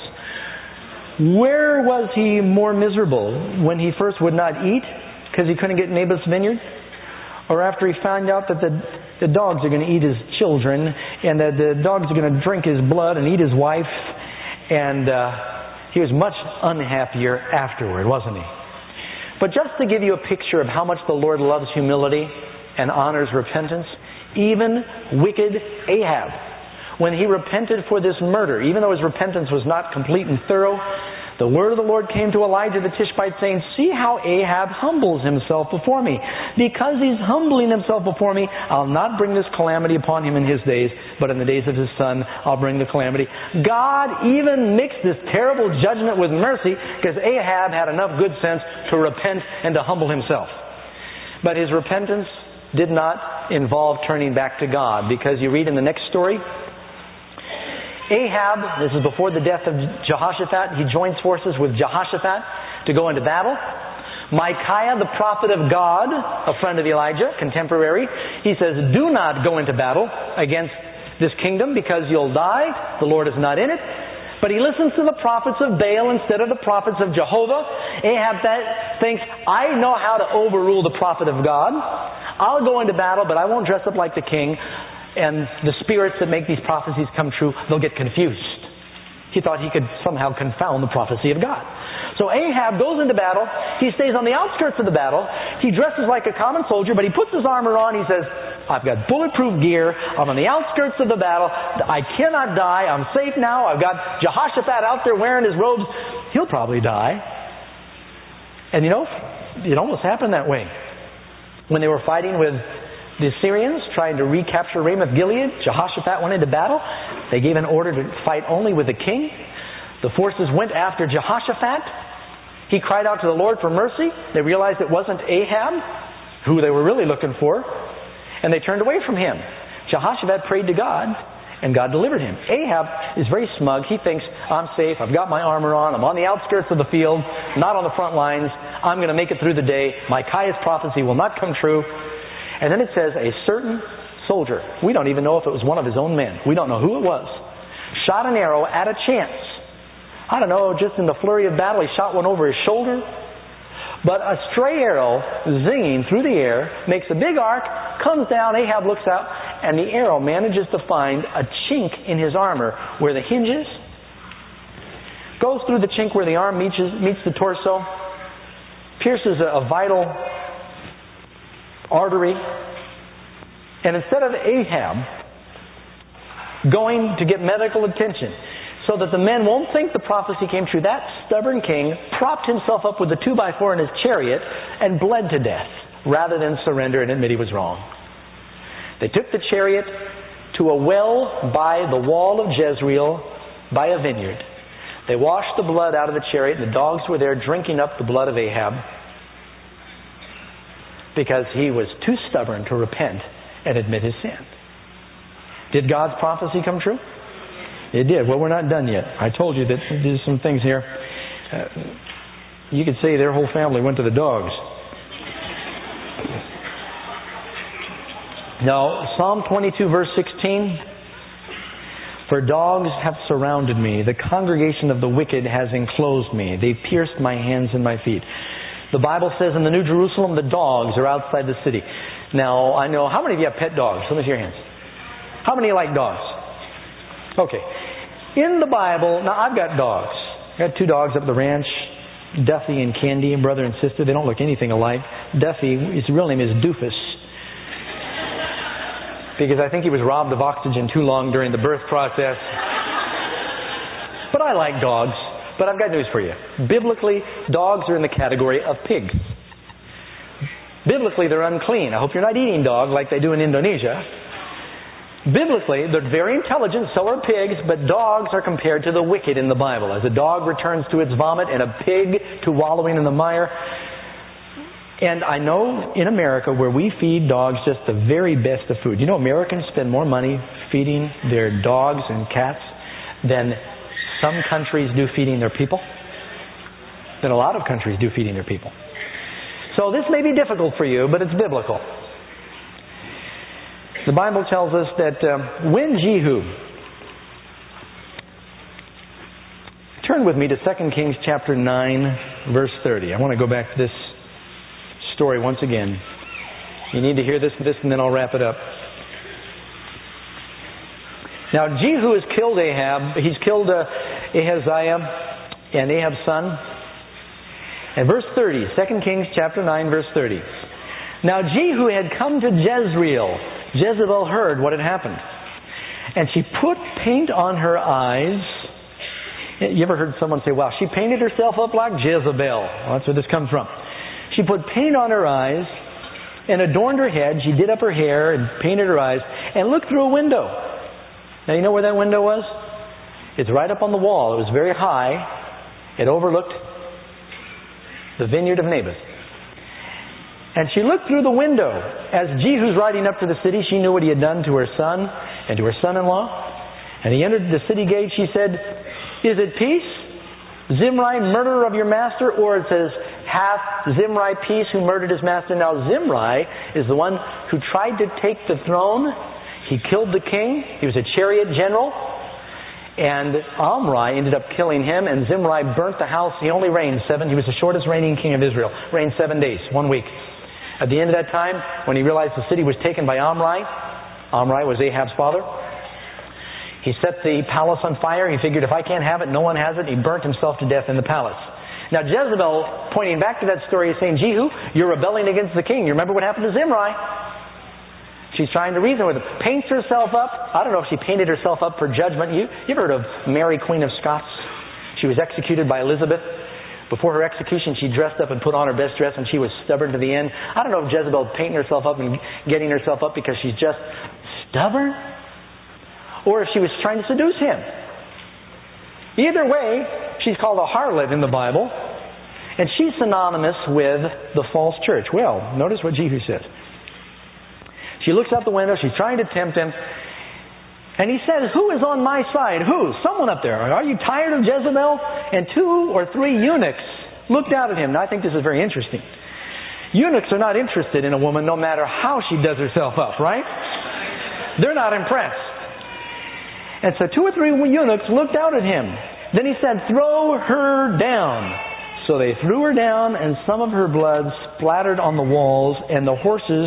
Where was he more miserable? When he first would not eat because he couldn't get Naboth's vineyard? Or after he found out that the, the dogs are going to eat his children, and that the dogs are going to drink his blood and eat his wife? And uh, he was much unhappier afterward, wasn't he? But just to give you a picture of how much the Lord loves humility and honors repentance, even wicked Ahab, when he repented for this murder, even though his repentance was not complete and thorough, the word of the Lord came to Elijah the Tishbite, saying, see how Ahab humbles himself before me. Because he's humbling himself before me, I'll not bring this calamity upon him in his days, but in the days of his son, I'll bring the calamity. God even mixed this terrible judgment with mercy because Ahab had enough good sense to repent and to humble himself. But his repentance did not involve turning back to God, because you read in the next story, Ahab, this is before the death of Jehoshaphat, he joins forces with Jehoshaphat to go into battle. Micaiah, the prophet of God, a friend of Elijah, contemporary, he says, do not go into battle against this kingdom because you'll die. The Lord is not in it. But he listens to the prophets of Baal instead of the prophets of Jehovah. Ahab that thinks, I know how to overrule the prophet of God. I'll go into battle, but I won't dress up like the king. And the spirits that make these prophecies come true, they'll get confused. He thought he could somehow confound the prophecy of God. So Ahab goes into battle. He stays on the outskirts of the battle. He dresses like a common soldier, but he puts his armor on. He says, I've got bulletproof gear. I'm on the outskirts of the battle. I cannot die. I'm safe now. I've got Jehoshaphat out there wearing his robes. He'll probably die. And you know, it almost happened that way. When they were fighting with the Assyrians, trying to recapture Ramoth-Gilead, Jehoshaphat went into battle. They gave an order to fight only with the king. The forces went after Jehoshaphat. He cried out to the Lord for mercy. They realized it wasn't Ahab, who they were really looking for, and they turned away from him. Jehoshaphat prayed to God, and God delivered him. Ahab is very smug. He thinks, I'm safe. I've got my armor on. I'm on the outskirts of the field, not on the front lines. I'm going to make it through the day. Micaiah's prophecy will not come true. And then it says, a certain soldier, we don't even know if it was one of his own men. We don't know who it was. Shot an arrow at a chance. I don't know, just in the flurry of battle, he shot one over his shoulder. But a stray arrow zinging through the air makes a big arc, comes down, Ahab looks out, and the arrow manages to find a chink in his armor where the hinges, goes through the chink where the arm meets, meets the torso, pierces a, a vital artery, and instead of Ahab going to get medical attention so that the men won't think the prophecy came true, that stubborn king propped himself up with a two by four in his chariot and bled to death rather than surrender and admit he was wrong. They took the chariot to a well by the wall of Jezreel by a vineyard. They washed the blood out of the chariot, and the dogs were there drinking up the blood of Ahab, because he was too stubborn to repent and admit his sin. Did God's prophecy come true? It did. Well, we're not done yet. I told you that there's some things here. Uh, you could say their whole family went to the dogs. Now, Psalm twenty-two, verse sixteen. For dogs have surrounded me. The congregation of the wicked has enclosed me. They pierced my hands and my feet. The Bible says in the New Jerusalem, the dogs are outside the city. Now, I know, how many of you have pet dogs? Let me see your hands. How many like dogs? Okay. In the Bible, now I've got dogs. I got two dogs up at the ranch, Duffy and Candy, brother and sister. They don't look anything alike. Duffy, his real name is Doofus, because I think he was robbed of oxygen too long during the birth process. But I like dogs. But I've got news for you. Biblically, dogs are in the category of pigs. Biblically, they're unclean. I hope you're not eating dog like they do in Indonesia. Biblically, they're very intelligent, so are pigs, but dogs are compared to the wicked in the Bible. As a dog returns to its vomit and a pig to wallowing in the mire. And I know in America where we feed dogs just the very best of food. You know, Americans spend more money feeding their dogs and cats than some countries do feeding their people, than a lot of countries do feeding their people. So this may be difficult for you, but it's biblical. The Bible tells us that um, when Jehu, turn with me to Second Kings chapter nine, verse thirty. I want to go back to this story once again. You need to hear this and this, and then I'll wrap it up. Now, Jehu has killed Ahab. He's killed uh, Ahaziah and Ahab's son. And verse thirty, Second Kings chapter nine, verse thirty. Now, Jehu had come to Jezreel. Jezebel heard what had happened. And she put paint on her eyes. You ever heard someone say, wow, she painted herself up like Jezebel? Well, that's where this comes from. She put paint on her eyes and adorned her head. She did up her hair and painted her eyes and looked through a window. Now, you know where that window was? It's right up on the wall. It was very high. It overlooked the vineyard of Naboth. And she looked through the window. As Jehu's riding up to the city, she knew what he had done to her son and to her son-in-law. And he entered the city gate. She said, "Is it peace, Zimri, murderer of your master?" Or it says, "Hath Zimri peace who murdered his master?" Now Zimri is the one who tried to take the throne. He killed the king. He was a chariot general. And Omri ended up killing him, and Zimri burnt the house. He only reigned seven. He was the shortest reigning king of Israel. Reigned seven days, one week. At the end of that time, when he realized the city was taken by Omri, Omri was Ahab's father, he set the palace on fire. He figured, if I can't have it, no one has it. He burnt himself to death in the palace. Now Jezebel, pointing back to that story, is saying, Jehu, you're rebelling against the king. You remember what happened to Zimri? She's trying to reason with him. Paints herself up. I don't know if she painted herself up for judgment. You, you ever heard of Mary, Queen of Scots? She was executed by Elizabeth. Before her execution, she dressed up and put on her best dress, and she was stubborn to the end. I don't know if Jezebel painting herself up and getting herself up because she's just stubborn, or if she was trying to seduce him. Either way, she's called a harlot in the Bible, and she's synonymous with the false church. Well, notice what Jehu says. She looks out the window. She's trying to tempt him. And he says, who is on my side? Who? Someone up there. Are you tired of Jezebel? And two or three eunuchs looked out at him. Now, I think this is very interesting. Eunuchs are not interested in a woman no matter how she does herself up, right? They're not impressed. And so two or three eunuchs looked out at him. Then he said, throw her down. So they threw her down, and some of her blood splattered on the walls, and the horses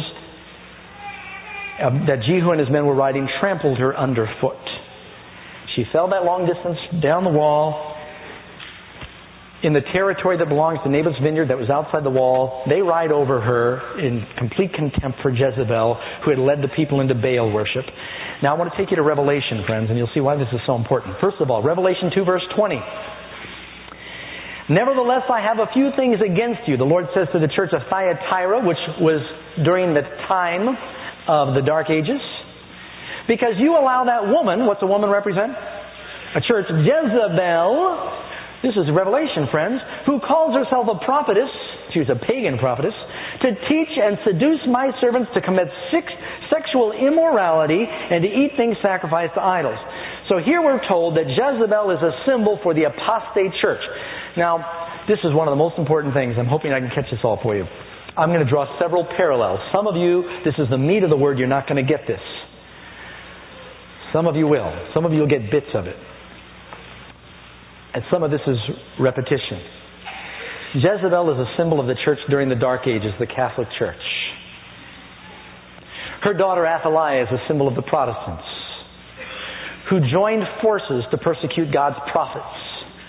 that Jehu and his men were riding trampled her underfoot. She fell that long distance down the wall in the territory that belongs to Naboth's vineyard that was outside the wall. They ride over her in complete contempt for Jezebel, who had led the people into Baal worship. Now I want to take you to Revelation, friends, and you'll see why this is so important. First of all, Revelation two, verse twenty. Nevertheless, I have a few things against you, the Lord says to the church of Thyatira, which was during the time of the Dark Ages, because you allow that woman, what's a woman represent? A church, Jezebel, this is Revelation, friends, who calls herself a prophetess, she was a pagan prophetess, to teach and seduce my servants to commit six, sexual immorality and to eat things sacrificed to idols. So here we're told that Jezebel is a symbol for the apostate church. Now, this is one of the most important things. I'm hoping I can catch this all for you. I'm going to draw several parallels. Some of you, this is the meat of the word, you're not going to get this. Some of you will. Some of you will get bits of it. And some of this is repetition. Jezebel is a symbol of the church during the Dark Ages, the Catholic Church. Her daughter Athaliah is a symbol of the Protestants, who joined forces to persecute God's prophets.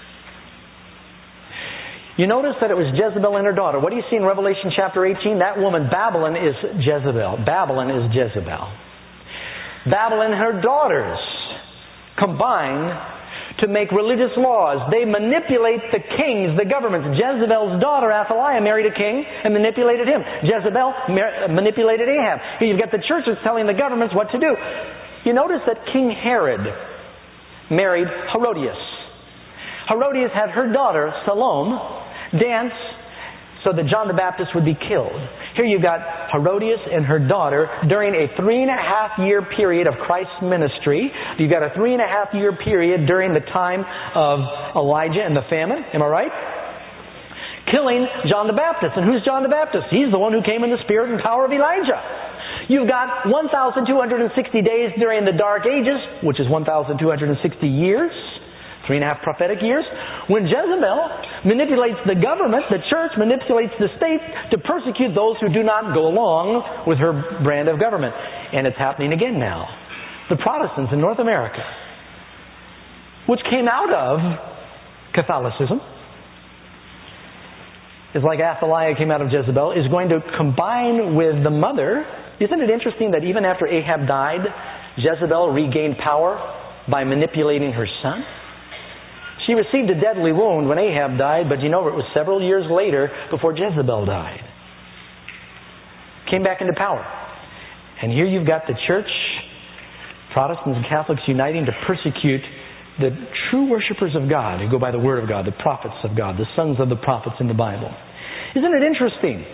You notice that it was Jezebel and her daughter. What do you see in Revelation chapter eighteen? That woman, Babylon, is Jezebel. Babylon is Jezebel. Babylon and her daughters combine to make religious laws. They manipulate the kings, the governments. Jezebel's daughter, Athaliah, married a king and manipulated him. Jezebel mar- manipulated Ahab. Here you've got the churches telling the governments what to do. You notice that King Herod married Herodias. Herodias had her daughter, Salome, dance so that John the Baptist would be killed. Here you've got Herodias and her daughter during a three and a half year period of Christ's ministry. You've got a three and a half year period during the time of Elijah and the famine. Am I right? Killing John the Baptist. And who's John the Baptist? He's the one who came in the spirit and power of Elijah. You've got one thousand two hundred sixty days during the Dark Ages, which is one thousand two hundred sixty years. Three and a half prophetic years, when Jezebel manipulates the government, the church manipulates the state to persecute those who do not go along with her brand of government. And it's happening again now. The Protestants in North America, which came out of Catholicism, is like Athaliah came out of Jezebel, is going to combine with the mother. Isn't it interesting that even after Ahab died, Jezebel regained power by manipulating her son? She received a deadly wound when Ahab died, but you know it was several years later before Jezebel died. Came back into power. And here you've got the church, Protestants and Catholics uniting to persecute the true worshipers of God who go by the Word of God, the prophets of God, the sons of the prophets in the Bible. Isn't it interesting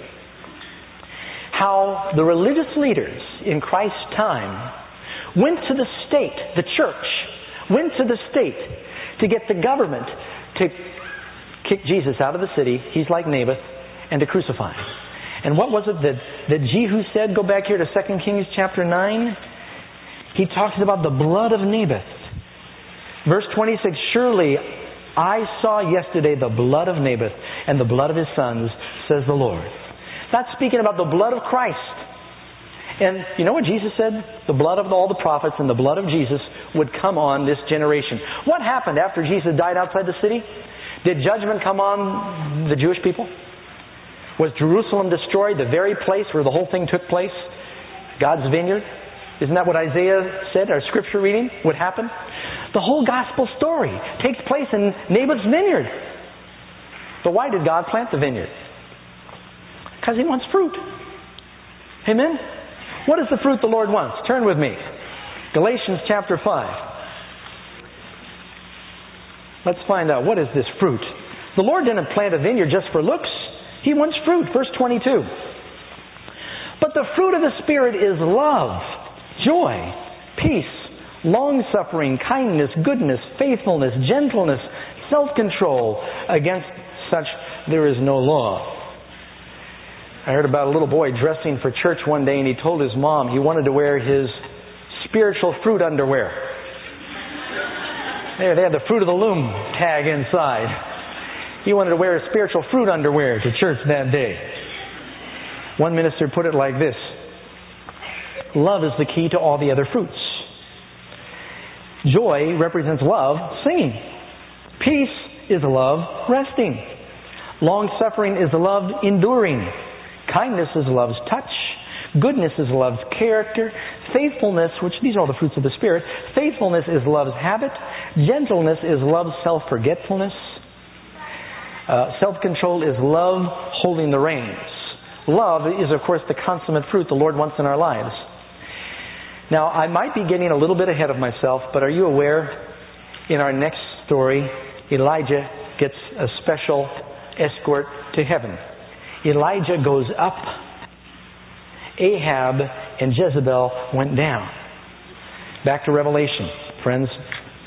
how the religious leaders in Christ's time went to the state, the church, went to the state to get the government to kick Jesus out of the city, he's like Naboth, and to crucify him. And what was it that, that Jehu said? Go back here to Second Kings chapter nine. He talks about the blood of Naboth. Verse twenty-six, surely I saw yesterday the blood of Naboth and the blood of his sons, says the Lord. That's speaking about the blood of Christ. And you know what Jesus said? The blood of all the prophets and the blood of Jesus would come on this generation. What happened after Jesus died outside the city? Did judgment come on the Jewish people? Was Jerusalem destroyed, the very place where the whole thing took place? God's vineyard? Isn't that what Isaiah said, our scripture reading, would happen? The whole gospel story takes place in Naboth's vineyard. But why did God plant the vineyard? Because He wants fruit. Amen? What is the fruit the Lord wants? Turn with me. Galatians chapter five. Let's find out, what is this fruit? The Lord didn't plant a vineyard just for looks. He wants fruit. Verse twenty-two. But the fruit of the Spirit is love, joy, peace, long-suffering, kindness, goodness, faithfulness, gentleness, self-control. Against such there is no law. I heard about a little boy dressing for church one day, and he told his mom he wanted to wear his spiritual fruit underwear. There, they had the fruit of the loom tag inside. He wanted to wear his spiritual fruit underwear to church that day. One minister put it like this: love is the key to all the other fruits. Joy represents love, singing. Peace is love, resting. Long-suffering is love, enduring. Kindness is love's touch. Goodness is love's character. Faithfulness, which these are all the fruits of the Spirit. Faithfulness is love's habit. Gentleness is love's self-forgetfulness. Uh, self-control is love holding the reins. Love is, of course, the consummate fruit the Lord wants in our lives. Now, I might be getting a little bit ahead of myself, but are you aware, in our next story, Elijah gets a special escort to heaven. Elijah goes up. Ahab and Jezebel went down. Back to Revelation. Friends,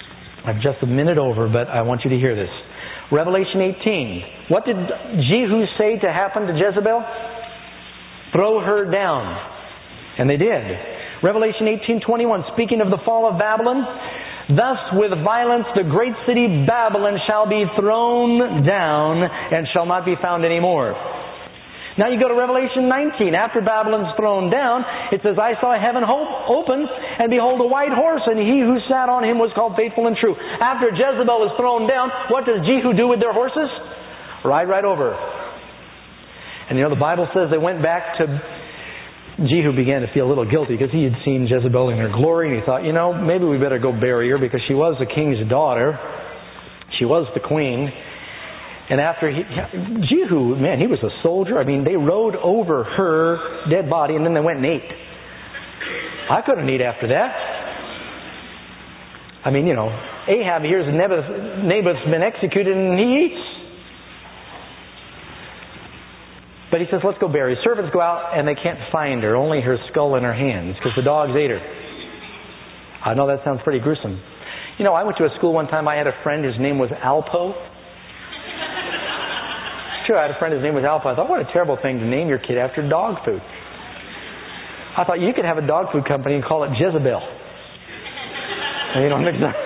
I'm just a minute over, but I want you to hear this. Revelation eighteen. What did Jehu say to happen to Jezebel? Throw her down. And they did. Revelation eighteen twenty-one, speaking of the fall of Babylon, thus with violence the great city Babylon shall be thrown down and shall not be found any more. Now you go to Revelation nineteen. After Babylon's thrown down, it says, I saw heaven open, and behold a white horse, and he who sat on him was called Faithful and True. After Jezebel is thrown down, what does Jehu do with their horses? Ride right over. And you know, the Bible says they went back to... Jehu began to feel a little guilty because he had seen Jezebel in her glory, and he thought, you know, maybe we better go bury her because she was the king's daughter. She was the queen. And after he, Jehu, man, he was a soldier. I mean, they rode over her dead body and then they went and ate. I couldn't eat after that. I mean, you know, Ahab hears Naboth, Naboth's been executed and he eats. But he says, let's go bury her. Servants go out and they can't find her, only her skull in her hands because the dogs ate her. I know that sounds pretty gruesome. You know, I went to a school one time. I had a friend whose name was Alpo. True, I had a friend, his name was Alpha. I thought, what a terrible thing to name your kid after dog food. I thought you could have a dog food company and call it Jezebel. And you know, mix up.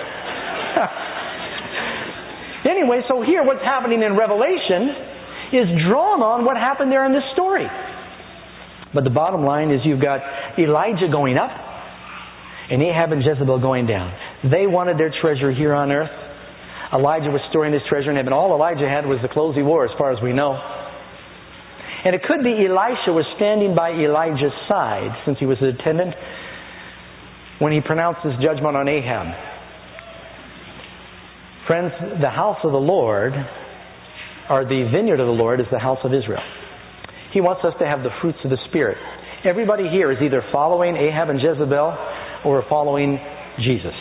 Anyway, so here what's happening in Revelation is drawn on what happened there in this story. But the bottom line is you've got Elijah going up and Ahab and Jezebel going down. They wanted their treasure here on earth. Elijah was storing his treasure in heaven. All Elijah had was the clothes he wore, as far as we know. And it could be Elisha was standing by Elijah's side, since he was an attendant, when he pronounced his judgment on Ahab. Friends, the house of the Lord, or the vineyard of the Lord, is the house of Israel. He wants us to have the fruits of the Spirit. Everybody here is either following Ahab and Jezebel or following Jesus.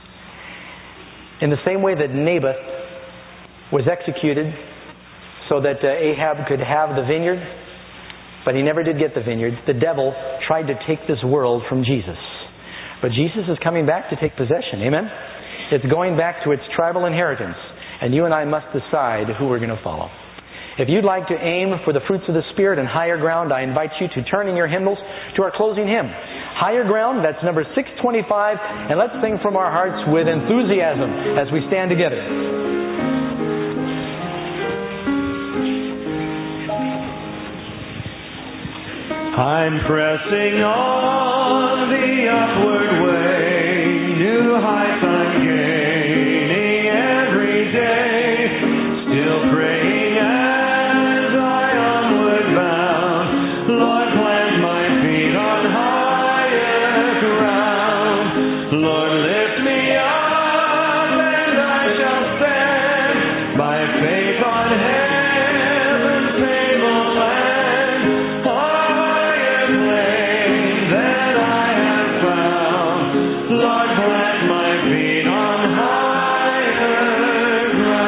In the same way that Naboth was executed so that uh, Ahab could have the vineyard, but he never did get the vineyard, the devil tried to take this world from Jesus. But Jesus is coming back to take possession. Amen? It's going back to its tribal inheritance. And you and I must decide who we're going to follow. If you'd like to aim for the fruits of the Spirit and higher ground, I invite you to turn in your hymnals to our closing hymn. Higher Ground, that's number six twenty-five, and let's sing from our hearts with enthusiasm as we stand together. I'm pressing on the upward way, new heights I'm gaining every day, still praying as I onward bound. Lord, plant my feet on higher ground. Lord, lift me up and I shall stand by faith on heaven's table land. Higher plains than I have found. Lord, plant my feet on higher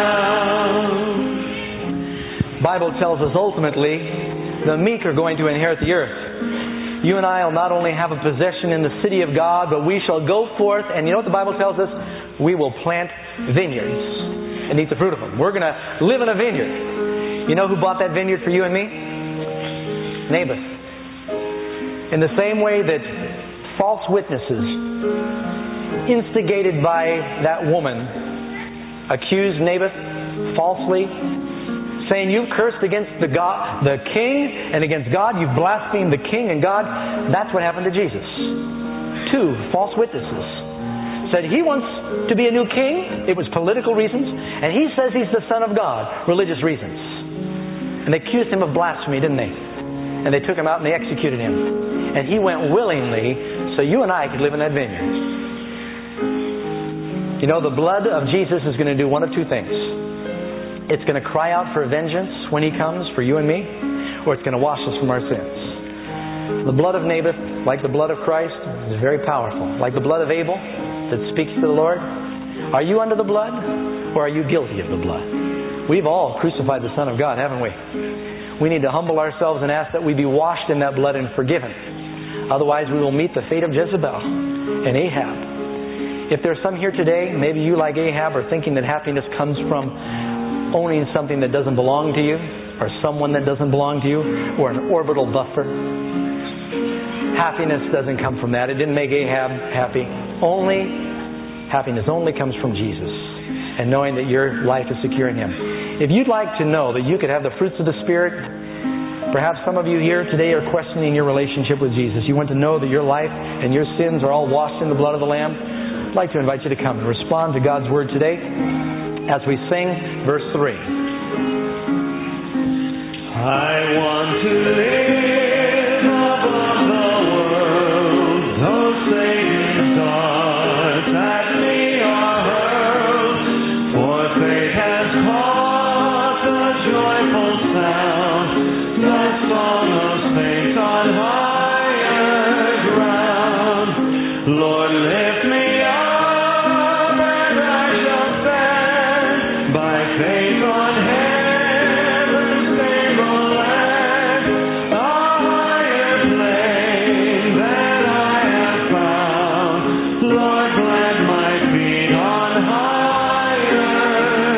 ground. The Bible tells us ultimately the meek are going to inherit the earth. You and I will not only have a possession in the city of God, but we shall go forth, and you know what the Bible tells us? We will plant vineyards and eat the fruit of them. We're going to live in a vineyard. You know who bought that vineyard for you and me? Naboth. In the same way that false witnesses, instigated by that woman, accused Naboth falsely, saying, you've cursed against the God, the king, and against God. You've blasphemed the king and God. That's what happened to Jesus. Two false witnesses said he wants to be a new king. It was political reasons. And he says he's the Son of God. Religious reasons. And they accused him of blasphemy, didn't they? And they took him out and they executed him. And he went willingly so you and I could live in that vineyard. You know, the blood of Jesus is going to do one of two things. It's going to cry out for vengeance when He comes for you and me, or it's going to wash us from our sins. The blood of Naboth, like the blood of Christ, is very powerful. Like the blood of Abel that speaks to the Lord. Are you under the blood, or are you guilty of the blood? We've all crucified the Son of God, haven't we? We need to humble ourselves and ask that we be washed in that blood and forgiven. Otherwise we will meet the fate of Jezebel and Ahab. If there's some here today, maybe you, like Ahab, are thinking that happiness comes from owning something that doesn't belong to you, or someone that doesn't belong to you, or an orbital buffer. Happiness doesn't come from that. It didn't make Ahab happy. Only happiness only comes from Jesus, and knowing that your life is secure in Him. If you'd like to know that you could have the fruits of the Spirit, perhaps some of you here today are questioning your relationship with Jesus. You want to know that your life and your sins are all washed in the blood of the Lamb. I'd like to invite you to come and respond to God's Word today as we sing verse three. I want to live above the world, though Satan's darts at me are hurled, for faith has caught the joyful sound, the song of saints on higher ground. Lord, lift me up and I shall stand by faith on heaven's stable land, a higher plane than I have found. Lord, plant my feet on higher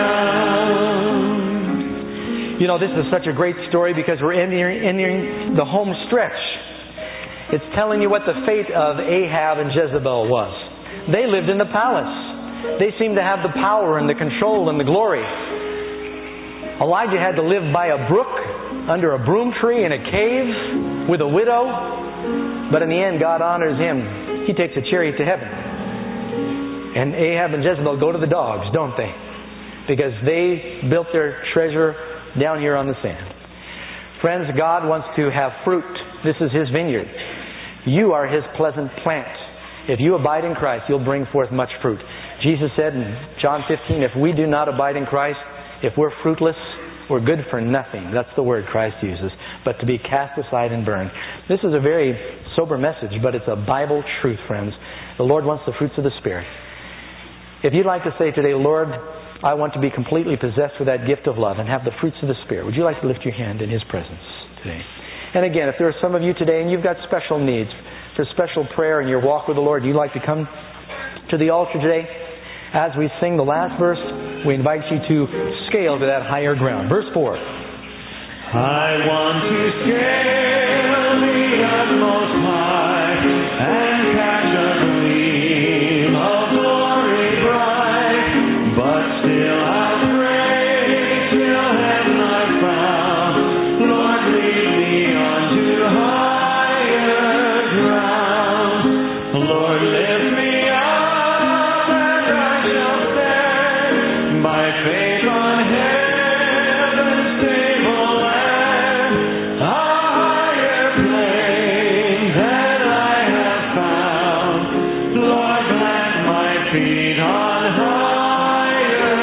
ground. You know, this is such a great story because we're entering, entering the home stretch. It's telling you what the fate of Ahab and Jezebel was. They lived in the palace. They seemed to have the power and the control and the glory. Elijah had to live by a brook, under a broom tree, in a cave, with a widow. But in the end, God honors him. He takes a chariot to heaven. And Ahab and Jezebel go to the dogs, don't they? Because they built their treasure down here on the sand. Friends, God wants to have fruit. This is His vineyard. You are His pleasant plant. If you abide in Christ, you'll bring forth much fruit. Jesus said in John fifteen, if we do not abide in Christ, if we're fruitless, we're good for nothing. That's the word Christ uses. But to be cast aside and burned. This is a very sober message, but it's a Bible truth, friends. The Lord wants the fruits of the Spirit. If you'd like to say today, Lord, I want to be completely possessed with that gift of love and have the fruits of the Spirit, would you like to lift your hand in His presence today? And again, if there are some of you today and you've got special needs for special prayer in your walk with the Lord, you'd like to come to the altar today. As we sing the last verse, we invite you to scale to that higher ground. Verse four. I want to scale the utmost high and catch a gleam of glory bright, but still I'll pray till heaven I've found. Lord, lead me on to higher ground. Lord, lift me up and I shall stand by faith on heaven's stable land, a higher plane than I have found. Lord, plant my feet on higher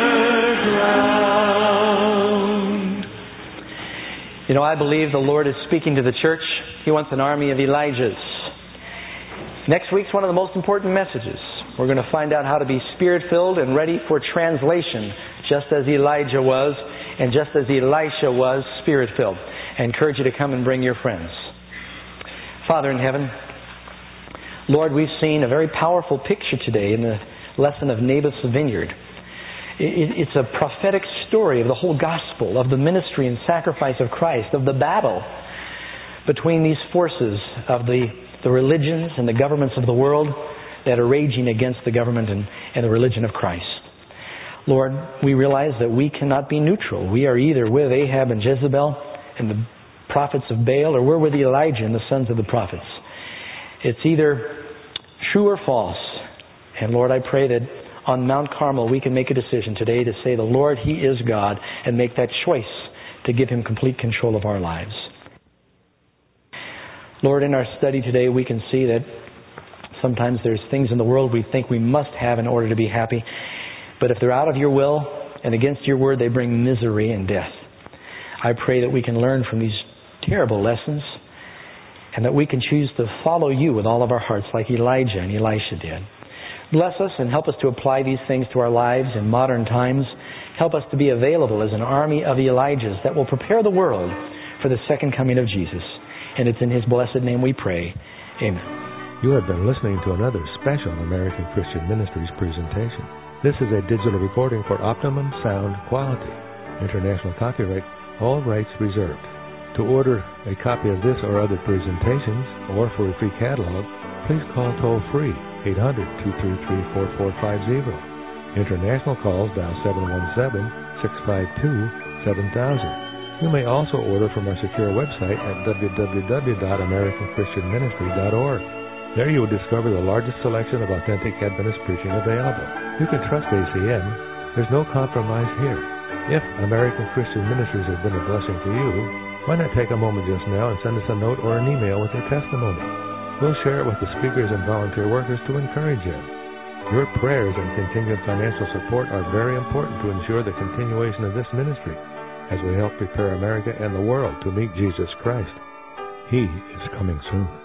ground. You know, I believe the Lord is speaking to the church. He wants an army of Elijahs. Next week's one of the most important messages. We're going to find out how to be Spirit-filled and ready for translation, just as Elijah was and just as Elisha was Spirit-filled. I encourage you to come and bring your friends. Father in heaven, Lord, we've seen a very powerful picture today in the lesson of Naboth's vineyard. It's a prophetic story of the whole gospel, of the ministry and sacrifice of Christ, of the battle between these forces of the, the religions and the governments of the world that are raging against the government and, and the religion of Christ. Lord, we realize that we cannot be neutral. We are either with Ahab and Jezebel and the prophets of Baal, or we're with Elijah and the sons of the prophets. It's either true or false. And Lord, I pray that on Mount Carmel we can make a decision today to say the Lord, He is God, and make that choice to give Him complete control of our lives. Lord, in our study today we can see that sometimes there's things in the world we think we must have in order to be happy. But if they're out of your will and against your word, they bring misery and death. I pray that we can learn from these terrible lessons and that we can choose to follow you with all of our hearts like Elijah and Elisha did. Bless us and help us to apply these things to our lives in modern times. Help us to be available as an army of Elijahs that will prepare the world for the second coming of Jesus. And it's in His blessed name we pray. Amen. You have been listening to another special American Christian Ministries presentation. This is a digital recording for optimum sound quality. International copyright, all rights reserved. To order a copy of this or other presentations, or for a free catalog, please call toll-free eight hundred, two three three, four four five zero. International calls dial seven one seven, six five two, seven thousand. You may also order from our secure website at w w w dot american christian ministry dot org. There you will discover the largest selection of authentic Adventist preaching available. You can trust A C M. There's no compromise here. If American Christian Ministries has been a blessing to you, why not take a moment just now and send us a note or an email with your testimony? We'll share it with the speakers and volunteer workers to encourage you. Your prayers and continued financial support are very important to ensure the continuation of this ministry as we help prepare America and the world to meet Jesus Christ. He is coming soon.